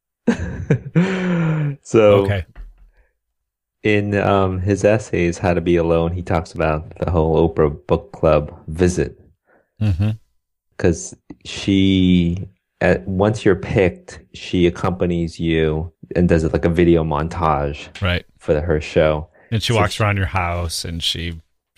So, in his essays, How to Be Alone, he talks about the whole Oprah book club visit. Because once you're picked, she accompanies you and does it like a video montage for her show. And she walks around your house and she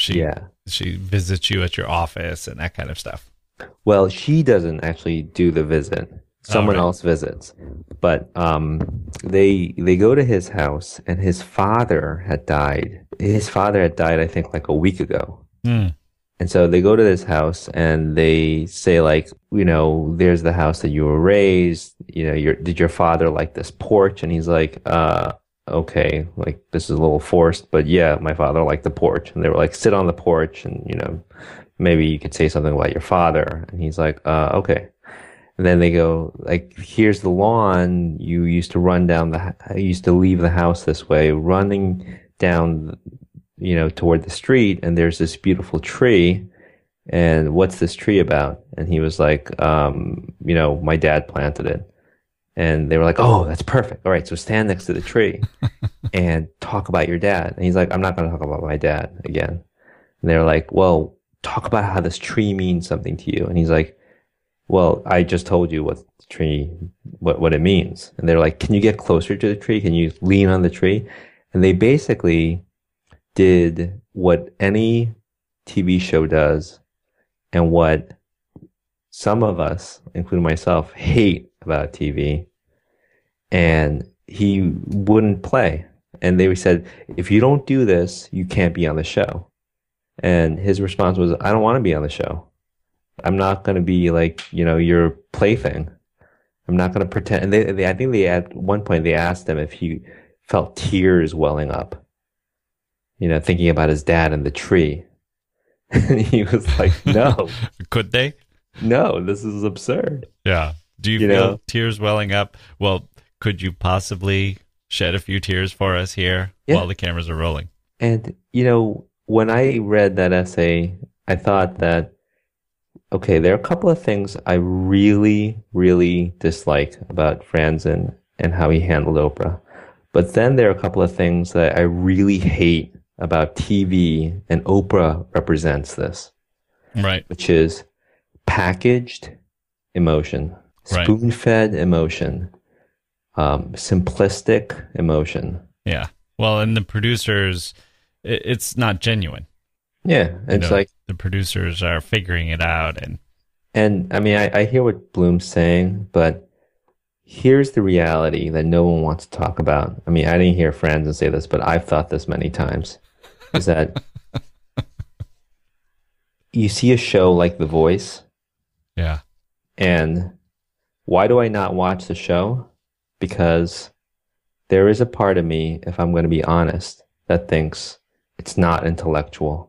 visits you at your office and that kind of stuff. Well, she doesn't actually do the visit. Someone else visits. But they go to his house, and his father had died. His father had died, I think, like a week ago. And so they go to this house and they say, like, there's the house that you were raised. Did your father like this porch? And he's like, okay, like, this is a little forced, but yeah, my father liked the porch. And they were like, sit on the porch and, maybe you could say something about your father. And he's like, okay. And then they go, like, here's the lawn. You used to leave the house this way, running down, toward the street. And there's this beautiful tree. And what's this tree about? And he was like, my dad planted it. And they were like, oh, that's perfect. All right, so stand next to the tree and talk about your dad. And he's like, I'm not going to talk about my dad again. And they're like, well, talk about how this tree means something to you. And he's like, well, I just told you what the tree, what it means. And they're like, can you get closer to the tree? Can you lean on the tree? And they basically did what any TV show does and what some of us, including myself, hate about TV. And he wouldn't play. And they said, if you don't do this, you can't be on the show. And his response was, I don't want to be on the show. I'm not going to be like, your plaything. I'm not going to pretend. And I think at one point they asked him if he felt tears welling up, thinking about his dad and the tree. And he was like, no. Could they? No, this is absurd. Yeah. Do you feel tears welling up? Well, could you possibly shed a few tears for us here while the cameras are rolling? And, when I read that essay, I thought that, okay, there are a couple of things I really, really dislike about Franzen and how he handled Oprah. But then there are a couple of things that I really hate about TV, and Oprah represents this. Right. Which is packaged emotion, spoon-fed emotion, simplistic emotion. Yeah. Well, and the producers, it's not genuine. Yeah. It's like the producers are figuring it out. And I mean, I hear what Bloom's saying, but here's the reality that no one wants to talk about. I mean, I didn't hear Franzen say this, but I've thought this many times, is that you see a show like The Voice. Yeah. And why do I not watch the show? Because there is a part of me, if I'm going to be honest, that thinks it's not intellectual.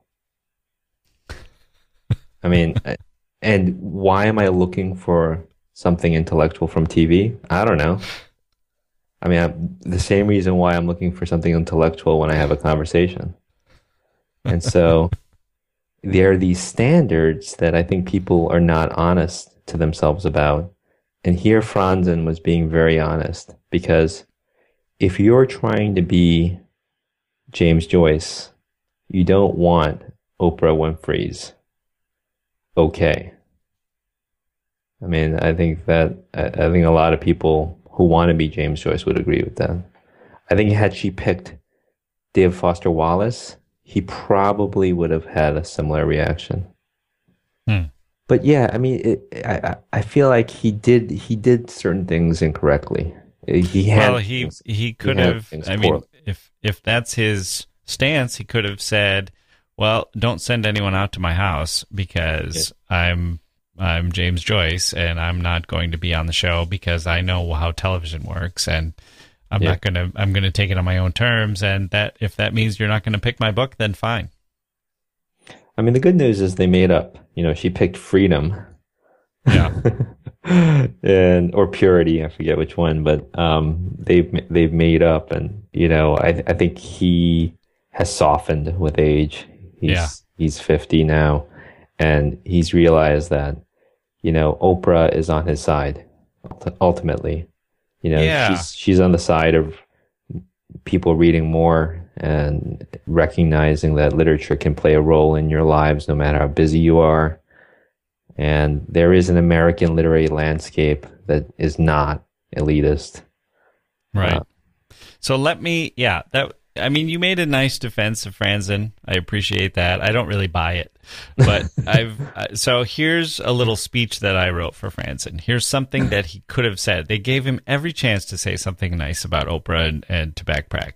I mean, and why am I looking for something intellectual from TV? I don't know. I mean, the same reason why I'm looking for something intellectual when I have a conversation. And so there are these standards that I think people are not honest to themselves about. And here Franzen was being very honest, because if you're trying to be James Joyce, you don't want Oprah Winfrey's okay. I mean, I think a lot of people who want to be James Joyce would agree with that. I think had she picked David Foster Wallace, he probably would have had a similar reaction. But yeah, I mean, I feel like he did certain things incorrectly. He could have. I mean, if that's his stance, he could have said, "Well, don't send anyone out to my house because I'm James Joyce and I'm not going to be on the show because I know how television works and I'm going to take it on my own terms, and that if that means you're not going to pick my book, then fine." I mean, the good news is they made up. She picked freedom. Yeah. or purity, I forget which one, but they've made up, and I think he has softened with age. He's 50 now, and he's realized that Oprah is on his side ultimately. She's on the side of people reading more and recognizing that literature can play a role in your lives no matter how busy you are. And there is an American literary landscape that is not elitist. Right. So you made a nice defense of Franzen. I appreciate that. I don't really buy it, but so here's a little speech that I wrote for Franzen. Here's something that he could have said. They gave him every chance to say something nice about Oprah and to backtrack.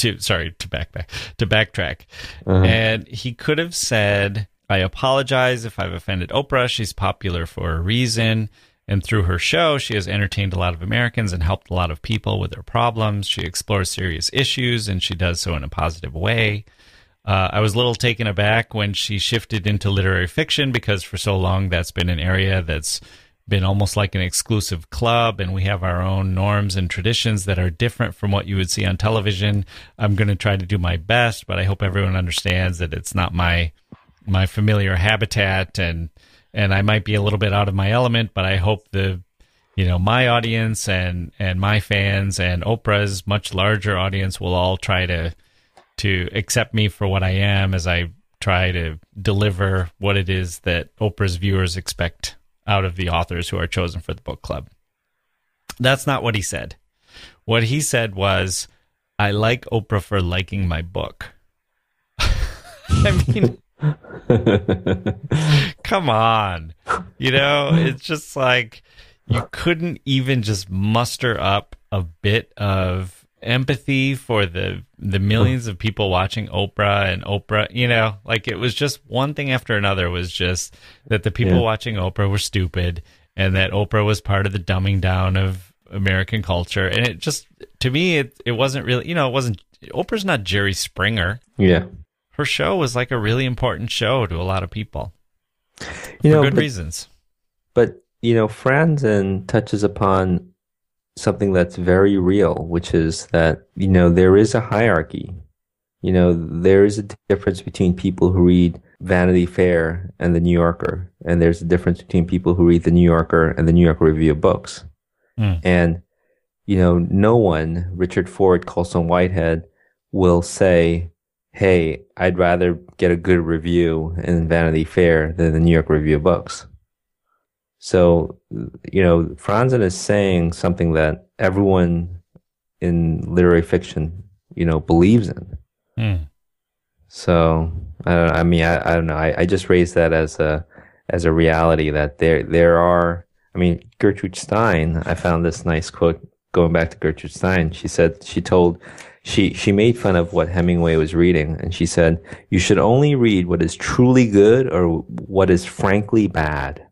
And he could have said, "I apologize if I've offended Oprah. She's popular for a reason. And through her show, she has entertained a lot of Americans and helped a lot of people with their problems. She explores serious issues, and she does so in a positive way." I was a little taken aback when she shifted into literary fiction, because for so long that's been an area that's been almost like an exclusive club, and we have our own norms and traditions that are different from what you would see on television. I'm going to try to do my best, but I hope everyone understands that it's not my familiar habitat, and I might be a little bit out of my element, but I hope my audience and my fans and Oprah's much larger audience will all try to accept me for what I am as I try to deliver what it is that Oprah's viewers expect out of the authors who are chosen for the book club. That's not what he said. What he said was, "I like Oprah for liking my book." I mean, come on. It's just like you couldn't even just muster up a bit of empathy for the millions of people watching Oprah, and Oprah, like it was just one thing after another. Was just that the people watching Oprah were stupid, and that Oprah was part of the dumbing down of American culture. And it just, to me, it wasn't really, Oprah's not Jerry Springer. Yeah. Her show was like a really important show to a lot of people for good reasons. But, Franzen touches upon something that's very real, which is that, there is a hierarchy. There is a difference between people who read Vanity Fair and the New Yorker, and there's a difference between people who read the New Yorker and the New Yorker Review of Books. And, no one, Richard Ford, Colson Whitehead, will say, "Hey, I'd rather get a good review in Vanity Fair than the New York Review of Books." So, Franzen is saying something that everyone in literary fiction, believes in. So, I don't know. I just raised that as a reality that there are. I mean, Gertrude Stein. I found this nice quote going back to Gertrude Stein. She said she made fun of what Hemingway was reading, and she said, "You should only read what is truly good or what is frankly bad."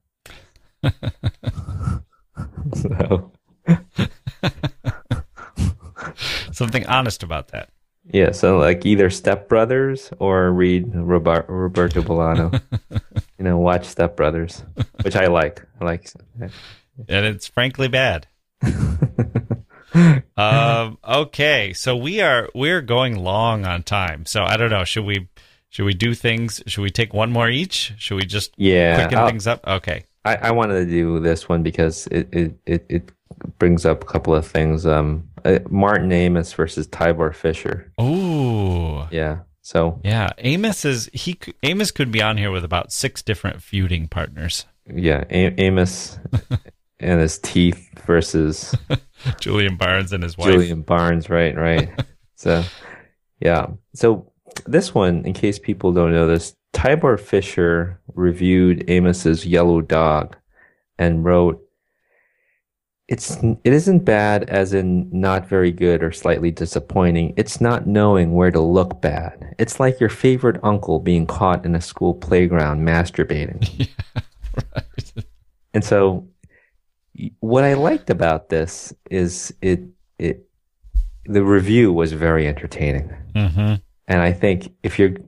So. Something honest about that. Yeah, so like either Step Brothers or read Roberto Bolaño. Watch Step Brothers, which I like. And it's frankly bad. Okay, so we're going long on time. So I don't know. Should we do things? Should we take one more each? Should we just quicken things up? Okay. I wanted to do this one because it brings up a couple of things. Martin Amis versus Tibor Fisher. Ooh. Yeah. So yeah, Amos could be on here with about 6 different feuding partners. Yeah, Amos and his teeth versus Julian Barnes and his wife. Julian Barnes, right. So yeah. So this one, in case people don't know this, Tibor Fisher reviewed Amos's Yellow Dog and wrote, It isn't bad as in not very good or slightly disappointing. It's not knowing where to look bad. It's like your favorite uncle being caught in a school playground masturbating. Yeah, right. And so what I liked about this is the review was very entertaining. Mm-hmm. And I think if you're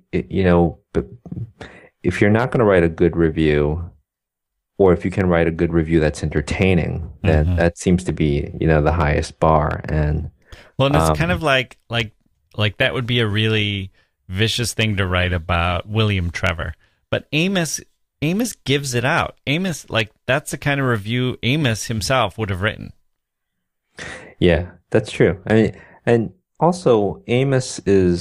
not going to write a good review, or if you can write a good review that's entertaining, then that seems to be, the highest bar. And it's kind of like that would be a really vicious thing to write about William Trevor. But Amos gives it out. Amos, that's the kind of review Amos himself would have written. Yeah, that's true. I mean, and also Amos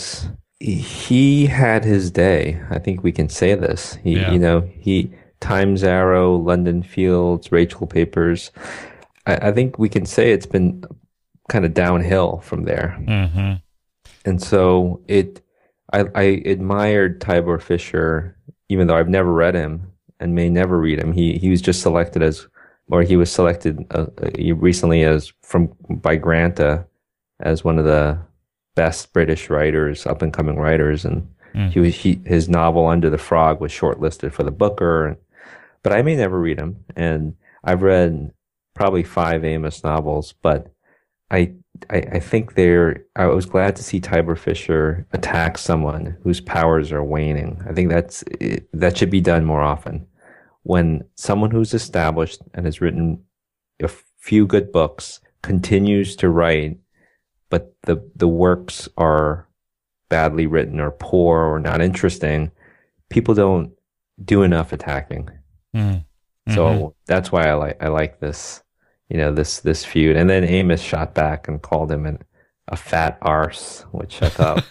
he had his day. I think we can say this. He Times Arrow, London Fields, Rachel Papers. I think we can say it's been kind of downhill from there. Mm-hmm. And so I admired Tibor Fisher, even though I've never read him and may never read him. He was just selected he was selected recently by Granta as one of the best British writers, up and coming writers, and his novel Under the Frog was shortlisted for the Booker. But I may never read him, and I've read probably 5 Amos novels, but I think I was glad to see Tibor Fisher attack someone whose powers are waning. I think that should be done more often. When someone who's established and has written a few good books continues to write, but the works are badly written or poor or not interesting, people don't do enough attacking. Mm-hmm. So that's why I like this, this feud. And then Amos shot back and called him a fat arse, which I thought,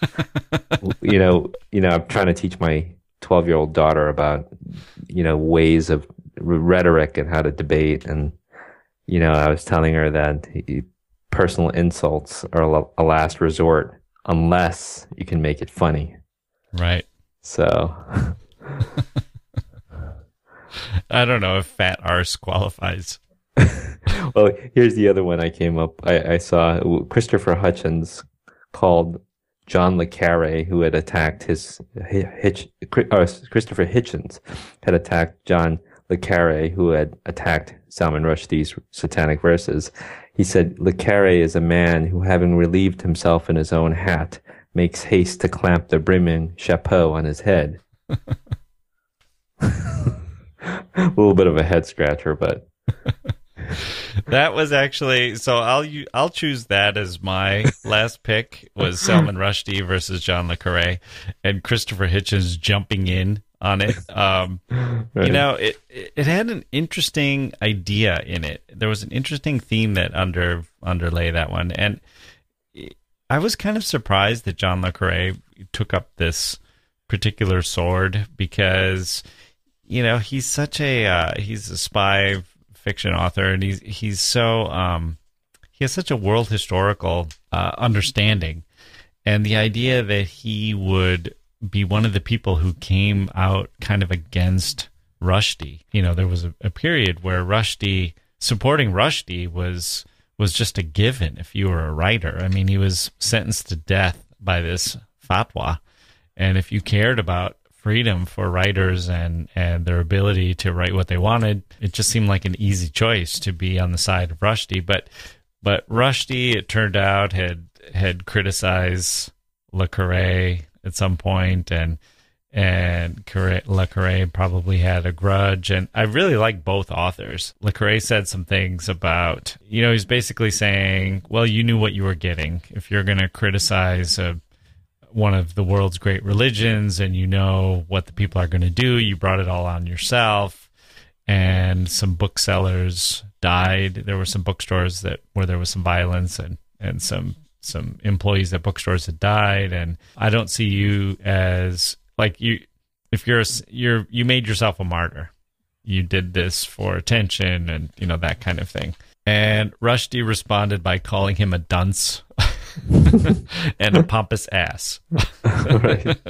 I'm trying to teach my 12-year-old daughter about, ways of rhetoric and how to debate. And, I was telling her that personal insults are a last resort unless you can make it funny. Right. So I don't know if fat arse qualifies. Well, here's the other one I saw. Christopher Hitchens called John le Carré, who had attacked Christopher Hitchens had attacked John le Carré, who had attacked Salman Rushdie's Satanic Verses. He said, Le Carré is a man who, having relieved himself in his own hat, makes haste to clamp the brimming chapeau on his head. A little bit of a head scratcher, but that was actually so. I'll choose that as my last pick. Was Salman Rushdie versus John le Carré, and Christopher Hitchens jumping in on it. Right. It had an interesting idea in it. There was an interesting theme that underlay that one, and I was kind of surprised that John le Carré took up this particular sword because he's such he's a spy fiction author, and he's so he has such a world historical understanding, and the idea that he would be one of the people who came out kind of against Rushdie. There was a period where supporting Rushdie was just a given if you were a writer. I mean, he was sentenced to death by this fatwa, and if you cared about freedom for writers and their ability to write what they wanted, it just seemed like an easy choice to be on the side of Rushdie. But Rushdie, it turned out, had criticized le Carré at some point, and and Le Carré probably had a grudge. And I really like both authors. Le Carré said some things about, he's basically saying, well, you knew what you were getting. If you're going to criticize one of the world's great religions and you know what the people are going to do, you brought it all on yourself. And some booksellers died. There were some bookstores where there was some violence and some employees at bookstores had died. And I don't see you as you made yourself a martyr. You did this for attention and, that kind of thing. And Rushdie responded by calling him a dunce and a pompous ass. Right.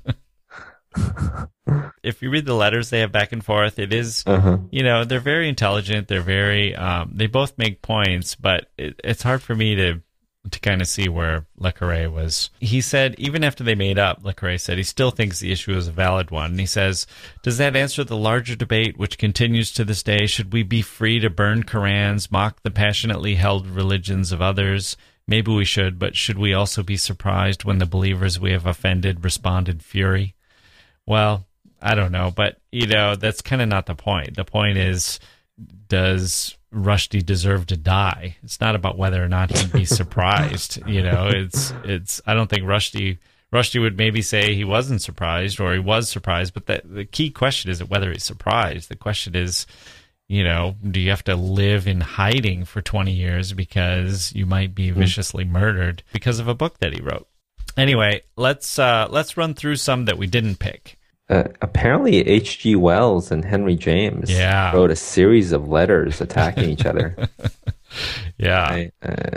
If you read the letters they have back and forth, it is, they're very intelligent. They're very, they both make points, but it's hard for me to kind of see where Le Carré was. He said, even after they made up, Le Carré said he still thinks the issue is a valid one. And he says, does that answer the larger debate which continues to this day? Should we be free to burn Korans, mock the passionately held religions of others? Maybe we should, but should we also be surprised when the believers we have offended respond in fury? Well, I don't know, but, that's kind of not the point. The point is, does Rushdie deserve to die? It's not about whether or not he'd be surprised. It's. I don't think Rushdie would maybe say he wasn't surprised or he was surprised, but the key question isn't whether he's surprised. The question is, do you have to live in hiding for 20 years because you might be viciously murdered because of a book that he wrote? Anyway, let's run through some that we didn't pick. Apparently, H.G. Wells and Henry James wrote a series of letters attacking each other. Yeah.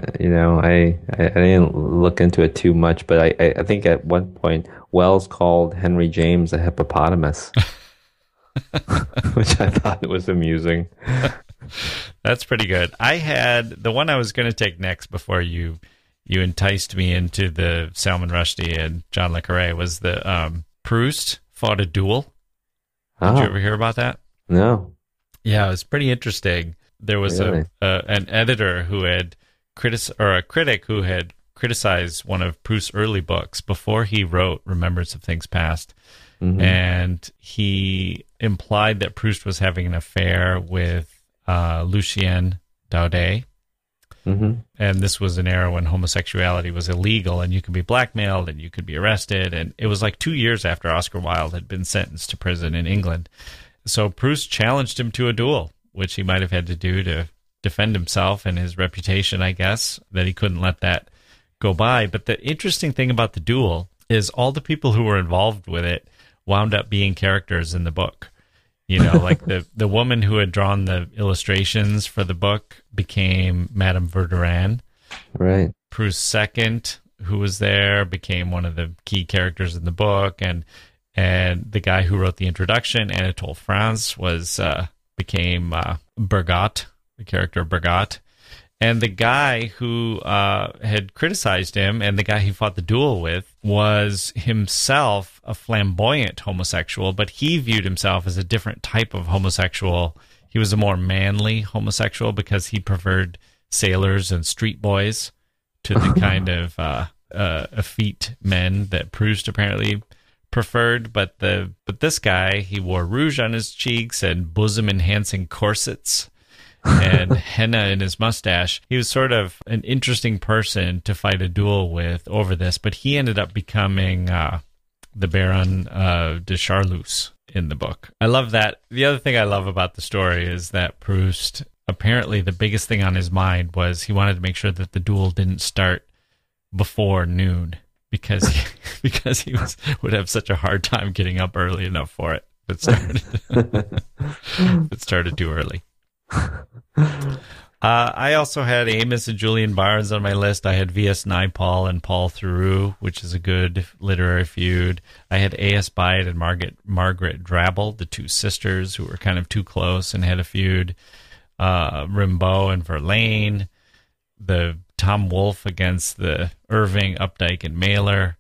I didn't look into it too much, but I think at one point Wells called Henry James a hippopotamus, which I thought was amusing. That's pretty good. I had the one I was going to take next before you enticed me into the Salman Rushdie and John Le Carré was the Proust fought a duel. Did you ever hear about that? No. Yeah, it was pretty interesting. There was an editor who had a critic who had criticized one of Proust's early books before he wrote Remembrance of Things Past. Mm-hmm. And he implied that Proust was having an affair with Lucien Daudet. Mm-hmm. And this was an era when homosexuality was illegal and you could be blackmailed and you could be arrested. And it was like 2 years after Oscar Wilde had been sentenced to prison in England. So Proust challenged him to a duel, which he might have had to do to defend himself and his reputation, I guess, that he couldn't let that go by. But the interesting thing about the duel is all the people who were involved with it wound up being characters in the book. Like the woman who had drawn the illustrations for the book became Madame Verdurin. Right. Proust's second, who was there, became one of the key characters in the book. And the guy who wrote the introduction, Anatole France, became Bergotte, the character of Bergotte. And the guy who had criticized him and the guy he fought the duel with was himself a flamboyant homosexual, but he viewed himself as a different type of homosexual. He was a more manly homosexual because he preferred sailors and street boys to the kind of effete men that Proust apparently preferred. But this guy, he wore rouge on his cheeks and bosom-enhancing corsets and henna in his mustache. He was sort of an interesting person to fight a duel with over this, but he ended up becoming the Baron de Charlus in the book. I love that. The other thing I love about the story is that Proust, apparently the biggest thing on his mind was he wanted to make sure that the duel didn't start before noon because he would have such a hard time getting up early enough for it if it started too early. I also had Amos and Julian Barnes on my list. I had V.S. Naipaul and Paul Theroux, which is a good literary feud. I had A.S. Byatt and Margaret Drabble, the two sisters who were kind of too close and had a feud. Rimbaud and Verlaine. The Tom Wolfe against the Irving, Updike, and Mailer.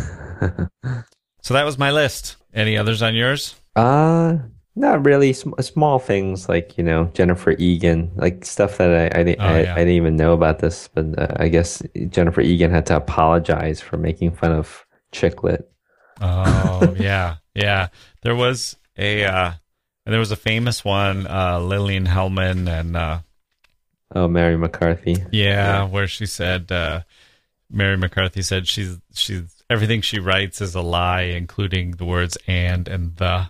So that was my list. Any others on yours? Not really. Small things like, Jennifer Egan, like stuff that I didn't even know about this, but I guess Jennifer Egan had to apologize for making fun of chick lit. Oh, yeah. Yeah. There was a famous one, Lillian Hellman and Mary McCarthy. Yeah, where she said Mary McCarthy said she's everything she writes is a lie, including the words and the.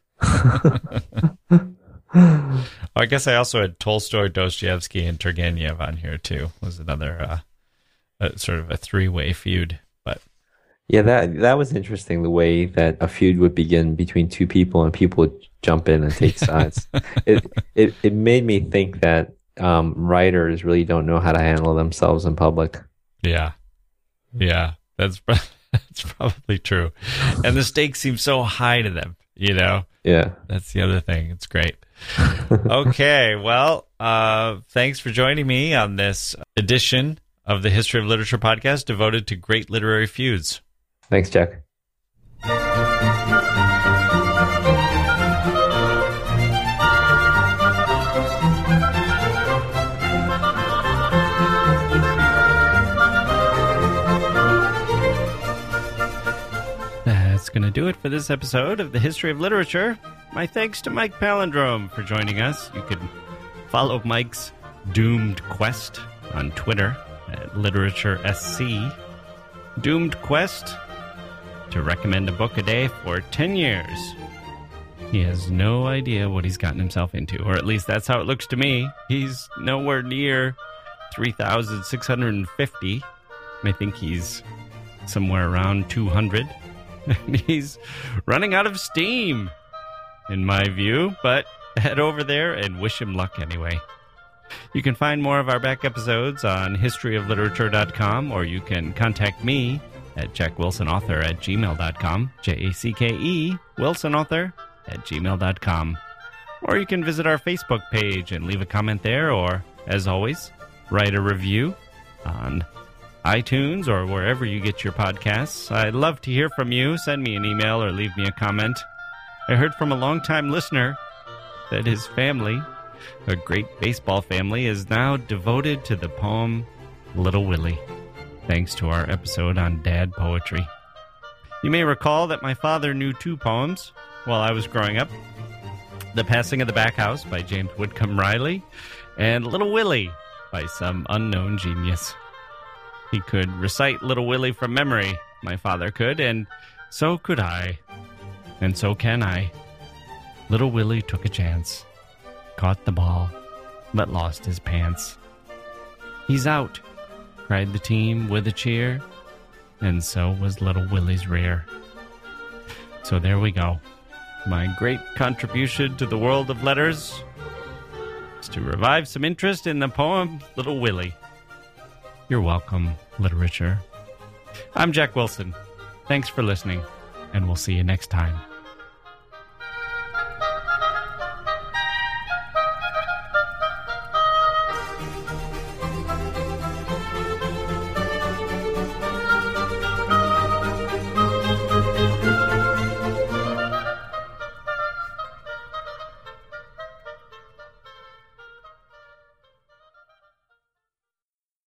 I guess I also had Tolstoy, Dostoevsky, and Turgenev on here too. Was another sort of a three-way feud. But yeah, that was interesting. The way that a feud would begin between two people, and people would jump in and take sides. It made me think that writers really don't know how to handle themselves in public. Yeah, that's probably true. And the stakes seem so high to them. Yeah, that's the other thing. It's great. Okay, well, thanks for joining me on this edition of the History of Literature podcast devoted to great literary feuds. Thanks, Jack. That's going to do it for this episode of the History of Literature. My thanks to Mike Palindrome for joining us. You can follow Mike's Doomed Quest on Twitter at LiteratureSC. Doomed Quest to recommend a book a day for 10 years. He has no idea what he's gotten himself into, or at least that's how it looks to me. He's nowhere near 3,650. I think he's somewhere around 200. And he's running out of steam, in my view, but head over there and wish him luck anyway. You can find more of our back episodes on historyofliterature.com, or you can contact me at jackwilsonauthor@gmail.com, JACKE wilsonauthor@gmail.com. Or you can visit our Facebook page and leave a comment there, or, as always, write a review on iTunes or wherever you get your podcasts. I'd love to hear from you. Send me an email or leave me a comment. I heard from a longtime listener that his family, a great baseball family, is now devoted to the poem Little Willie, thanks to our episode on dad poetry. You may recall that my father knew two poems while I was growing up: The Passing of the Back House by James Whitcomb Riley and Little Willie by some unknown genius. He could recite Little Willie from memory, my father could, and so could I. And so can I. Little Willie took a chance, caught the ball, but lost his pants. He's out, cried the team with a cheer, and so was Little Willie's rear. So there we go. My great contribution to the world of letters is to revive some interest in the poem Little Willie. You're welcome, literature. I'm Jack Wilson. Thanks for listening, and we'll see you next time.